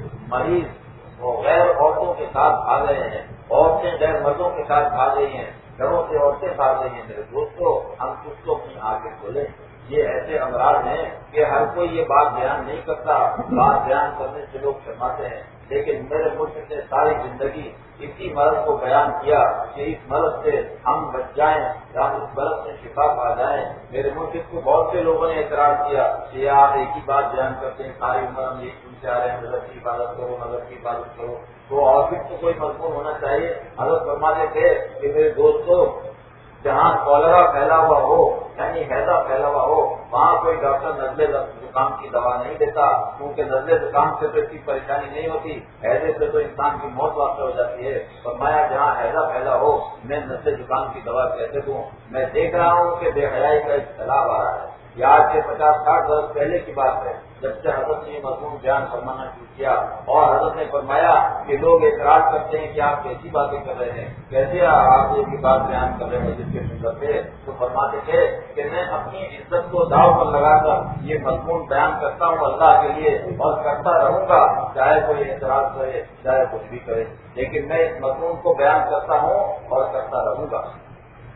مریض وہ غیر عورتوں کے ساتھ بھاگ رہے ہیں، عورتیں غیر مردوں کے ساتھ بھاگ رہی ہیں، گھروں سے عورتیں بھاگ رہی ہیں۔ میرے دوستوں ہم کچھ تو اپنی آنکھیں کھولیں، یہ ایسے امراض ہیں کہ ہر کوئی یہ بات بیان نہیں کرتا، بات بیان کرنے سے لوگ شرماتے ہیں، لیکن میرے ملک نے ساری زندگی اسی مرض کو بیان کیا کہ اس مرض سے ہم بچ جائیں یا ہم اس مرض سے شفا پا جائیں۔ میرے ملک کو بہت سے لوگوں نے اعتراض کیا کہ آپ ایک ہی بات بیان کرتے ہیں، ساری عمر ہم یہ سنتے آ رہے ہیں نظر کی حفاظت کرو، نظر کی حفاظت کرو، تو اور بھی تو کوئی مضمون ہونا چاہیے۔ حضرت فرماتے تھے کہ میرے دوستوں جہاں کولرا پھیلا ہوا ہو یعنی ہیضہ پھیلا ہوا ہو وہاں کوئی ڈاکٹر نزلے زکام کی دوا نہیں دیتا، کیونکہ نزلے زکام سے تو اتنی پریشانی نہیں ہوتی، ہیضے سے تو انسان کی موت واقع ہو جاتی ہے۔ فرمایا جہاں ہیضہ پھیلا ہو میں نزلے زکام کی دوا کیسے دوں؟ میں دیکھ رہا ہوں کہ بے حیائی کا ایک سیلاب آ رہا ہے، یہ آج سے 50-60 برس پہلے کی بات ہے جب سے حضرت نے یہ مضمون بیان فرمانا شروع کیا، اور حضرت نے فرمایا کہ لوگ اعتراض کرتے ہیں کہ آپ کیسی باتیں کر رہے ہیں، کیسے آپ یہ بات بیان کر رہے ہیں جس کے سندر سے؟ تو فرماتے تھے کہ میں اپنی عزت کو داؤ پر لگا کر یہ مضمون بیان کرتا ہوں اللہ کے لیے اور کرتا رہوں گا، چاہے کوئی اعتراض کرے چاہے کچھ بھی کرے، لیکن میں اس مضمون کو بیان کرتا ہوں اور کرتا رہوں گا۔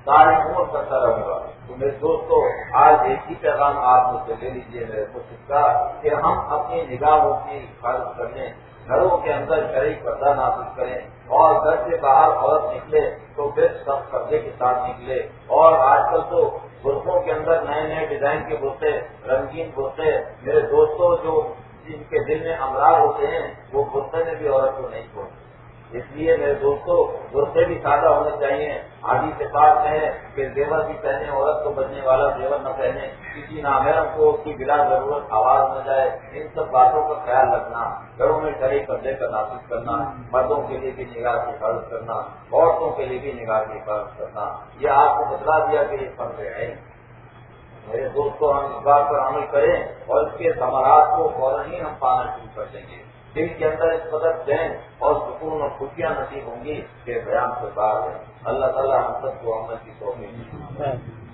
ساری عمر کرتا رہوں گا۔ تو میرے دوستوں آج ایک ہی پیغام آپ مجھ سے لے لیجیے میرے مشرق کا کہ ہم اپنی نگاہوں کی حفاظت کرنے، گھروں کے اندر شرعی پردہ نافذ کریں، اور گھر سے باہر عورت نکلے تو پھر سب پردے کے ساتھ نکلے۔ اور آج کل تو برقعوں کے اندر نئے نئے ڈیزائن کے برقعے، رنگین برقعے، میرے دوستوں جو جن کے دل میں امراض ہوتے ہیں وہ برقعے میں بھی عورت کو نہیں چھوڑتے۔ اس لیے میرے دوستوں برقعے بھی سادہ ہونے چاہیے۔ حدیث سے بات ہے کہ زیور بھی پہنے، عورت کو بچنے والا زیور نہ پہنے، کسی نامحرم کو اس کی بلا ضرورت آواز نہ جائے، ان سب باتوں کا خیال رکھنا، گھروں میں شرعی پردے کا نافذ کرنا، مردوں کے لیے بھی نگاہ کی حفاظت کرنا، عورتوں کے لیے بھی نگاہ کی حفاظت کرنا، یہ آپ کو بتلا دیا کہ یہ فرض ہے۔ میرے دوستوں ہم اس بات پر عمل کریں اور اس کے ثمرات کو فوراً ہی ہم پانا شروع کر دیں گے۔ دل کے اندر اس قدر چین اور سکون اور خوشیاں نصیب ہوں گی کہ بیان سے باہر ہے۔ اللہ تعالیٰ ہم سب کو عمل کی توفیق دے۔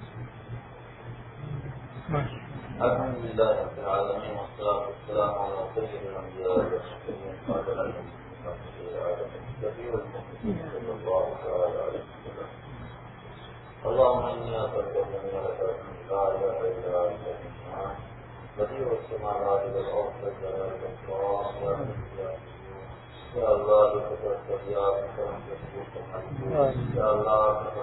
الحمد للہ رب العالمین والصلاۃ والسلام علی سید الانبیاء والمرسلین وعلی آلہ وصحبہ اجمعین۔ اللهم إني أسألك من لا إله إلا أنت بديع السماوات والأرض والجلال والإكرام یا اللہ یا اللہ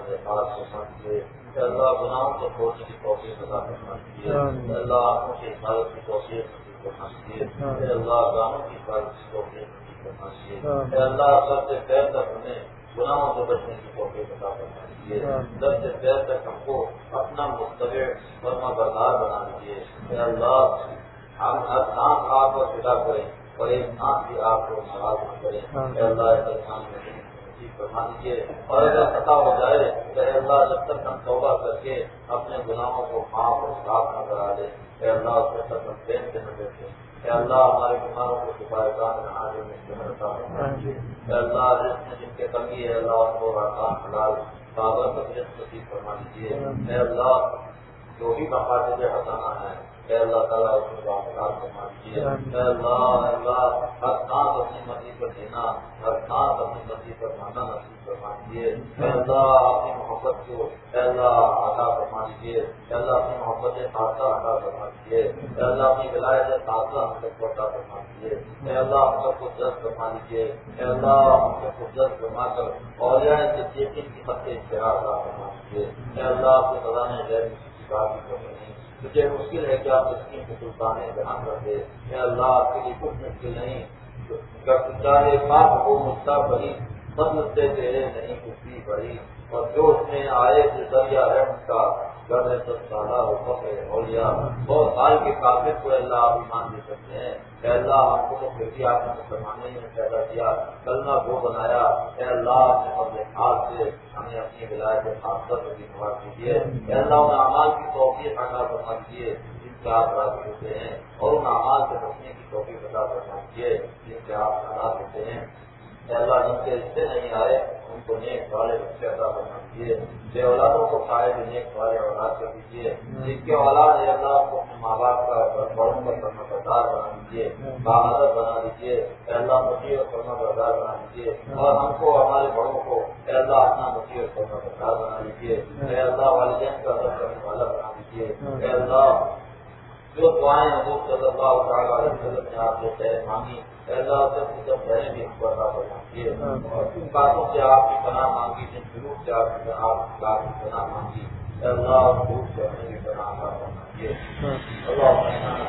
یا اللہ گناہوں سے چھوڑنے کی توفیق عطا فرما دیجیے، یا اللہ آنکھوں کی حفاظت کی توفیق نصیب فرما دیجیے، یا اللہ گانوں کی حفاظت کی توفیق نصیب فرما دیجیے، یا اللہ سب سے پیر تک ہمیں گناہوں سے بچنے کی توفیق عطا فرما دیجیے، سب سے پیر تک ہم کو اپنا متبع فرما بردار بنا دیجیے، یا اللہ ہم ہر سانس آپ کو فدا کریں اور ایک سانس بھی آپ کو ناراض نہ کریں، اے اللہ ایسا کام نصیب فرما دیجیے، اور اگر خطا ہو جائے تو اے اللہ جب تک ہم توبہ کر کے اپنے گناہوں کو معاف اور صاف نہ کرا دے، اے اللہ اس وقت تک ہم پین سے نہ بیٹھے، اے اللہ ہمارے بیماروں کو شفائے کام حاضر میں عطا فرما دیجیے، اے اللہ جس میں جن کے تنگی ہے اللہ ان کو آسان حلال بابر رزق نصیب فرما دیجیے، اے اللہ جو بھی مقاصد ہٹانا ہے اے اللہ تعالیٰ اس کو آسان فرما دیجیے، اے اللہ ہر سانس اپنی مرضی پر دینا، ہر سانس اپنی مرضی پر ماننا نصیب فرما دیجیے، اے اللہ اپنی محبت کو اے اللہ عطا فرما دیجیے، اے اللہ اپنی محبت خاصہ عطا فرما دیجیے، اے اللہ اپنی ولایت خاصہ ہم سب کو عطا فرما دیجیے، اے اللہ ہم سب کو جذب فرما دیجیے، اے اللہ ہم سب کو جذب فرما کر اولیاء صدیقین کی خط اشتراک عطا فرما دیجیے، اے اللہ آپ کے خزانے غیر کسی بات کی کمی نہیں، تجھے مشکل ہے کہ آپ مسکین کو سلطان بیان کر دے، اے اللہ آپ کے لیے کچھ مشکل نہیں، چاہے پاک ہو مجھتا بڑی فضل سے تیرے نہیں کچھ بھی بڑی، اور جو اس میں آئے جو دریا رحم کا گھر میں سب سالہ حکم ہے اولیاء، بہت سال کے کافر کو اللہ آپ ایمان دے سکتے ہیں، اے اللہ ہم کو تو پھر بھی آپ نے مسلمانوں میں پیدا کیا، کلمہ وہ بنایا، اے اللہ اپنے فضل خاص سے ہمیں اپنی ولایت خاصہ پر بھی نواز دیجیے، اے اللہ ان اعمال کی توفیق عطا فرما دیجیے جن سے آپ راضی ہوتے ہیں، اور ان اعمال سے بچنے کی توفیق عطا فرما دیجیے جن سے آپ ناراض ہوتے ہیں، اے اللہ جن کے رشتے نہیں آئے ان کو نیک والے بچے عطا فرما دیجیے، بے اولادوں کو کھائے بھی نیک والے اولاد کر دیجیے، جن کے اولاد ہے اللہ کو اپنے ماں باپ کا بڑوں کا فرما بردار بنا دیجیے، باعزت بنا دیجیے، اے اللہ مطیع اور فرما بردار بنا دیجیے، اور ہم کو ہمارے بڑوں کو اے اللہ اپنا مطیع اور فرما بردار بنا دیجیے، اے اللہ والدین کا ادب کرنے والا بنا دیجیے، اے اللہ جو دعائیں حضور صلی اللہ تعالیٰ علیہ وسلم نے آپ سے خیر مانگی اے اللہ سب کی سب بہنیں بھی ہم کو عطا فرما دیجیے، اور جن باتوں سے آپ کی پناہ مانگی، جن ضرور سے آپ کی پناہ مانگی اے اللہ ضرور سے ہمیں بھی پناہ عطا فرما دیجیے، اللہ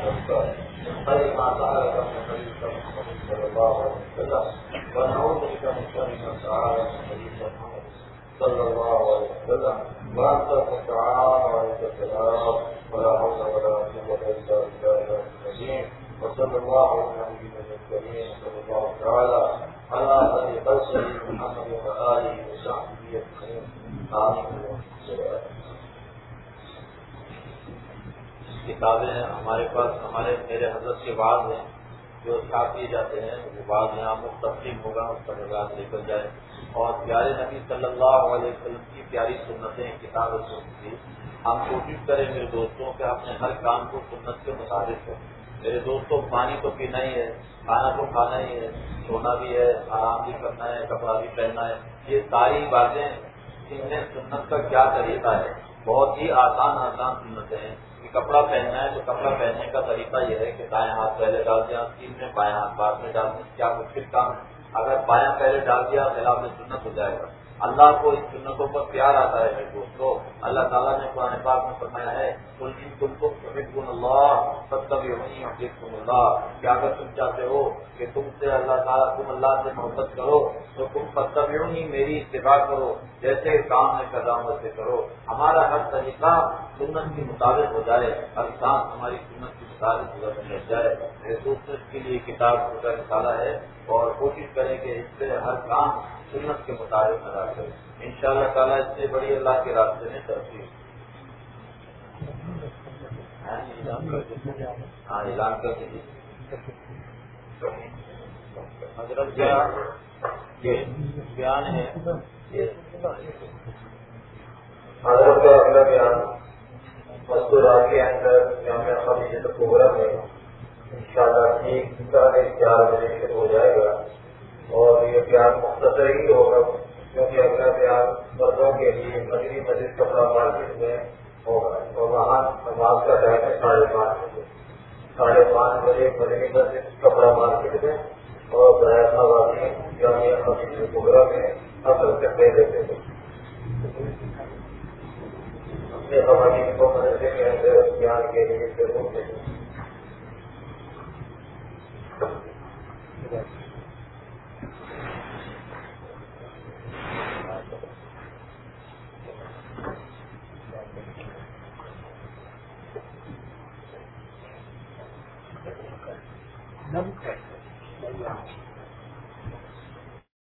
خیر ما سألك من خير محمد صلی اللہ علیہ وسلم ونعوذ بك من شر ما سألك من خير محمد صلی اللہ علیہ وسلم وأنت المستعان وعليك السلام ولا حول ولا قوة إلا بالله العظيم وصلى الله على نبينا الكريم صلى الله تعالى على خير خلقه محمد وآله وصحبه أجمعين آمين۔ کتابیں ہمارے پاس میرے حضرت کے بعد ہیں جو چھاپ دیے جاتے ہیں، وہ بعد یہاں مستقیم ہوگا، اس کا نگاہ لے کر جائے، اور پیارے نبی صلی اللہ علیہ وسلم کی پیاری سنتیں کتاب کی ہم کوشش کریں میرے دوستوں کہ اپنے ہر کام کو سنت کے مطابق کریں۔ میرے دوستوں پانی تو پینا ہی ہے، کھانا تو کھانا ہی ہے، سونا بھی ہے، آرام بھی کرنا ہے، کپڑا بھی پہننا ہے، یہ ساری باتیں ان میں سنت کا کیا طریقہ ہے؟ بہت ہی آسان سنتیں ہیں کہ کپڑا پہننا ہے تو کپڑا پہننے کا طریقہ یہ ہے کہ دائیں ہاتھ پہلے ڈال دیا آستین میں، بائیں ہاتھ بعد میں ڈال دیا. کیا مشکل کام ہے؟ اگر بایاں پہلے ڈال دیا خلاف میں سنت ہو جائے گا. اللہ کو ان سنتوں پر پیار آتا ہے میرے دوستوں. اللہ تعالیٰ نے قرآن پاک میں فرمایا ہے تم کو تحبون اللہ فاتبعونی یحببکم اللہ، کہ اگر تم چاہتے ہو کہ تم سے اللہ تعالیٰ تم اللہ سے محبت کرو تو تم فاتبعونی میری اتباع کرو، جیسے کام ہے قدام ویسے کرو. ہمارا ہر طریقہ سنت کے مطابق ہو جائے، ہر کام ہماری سنت کے مطابق ہو جائے. میرے دوستوں کے لیے کتاب کا رسالہ ہے اور کوشش کریں کہ اس سے ہر کام سنت کے مطابق ادا کریں. انشاءاللہ تعالیٰ اس سے بڑی اللہ کے راستے میں ترقی. ہاں اعلان کر دیجیے. حضرت کیا یہ بیان ہے؟ حضرت کا اگلا بیان مستورات کے اندر جامعہ خدیجہ کبریٰ میں انشاءاللہ ٹھیک 4:30 بجے شروع ہو جائے گا اور یہ بیان مختصر ہی ہوگا کیونکہ اگلا بیان مردوں کے لیے مدنی مسجد کپڑا مارکیٹ میں ہوگا اور وہاں نماز کا ٹائم ہے 5:30 بجے. 5:30 بجے مدنی مسجد کپڑا مارکیٹ میں اور برائے آبادی جامعہ خدیجہ کبریٰ میں اصل سے پہلے سے اپنے قوانین کو مدرسے کے اندر بیان کے لیے ضرور دیں.
نمک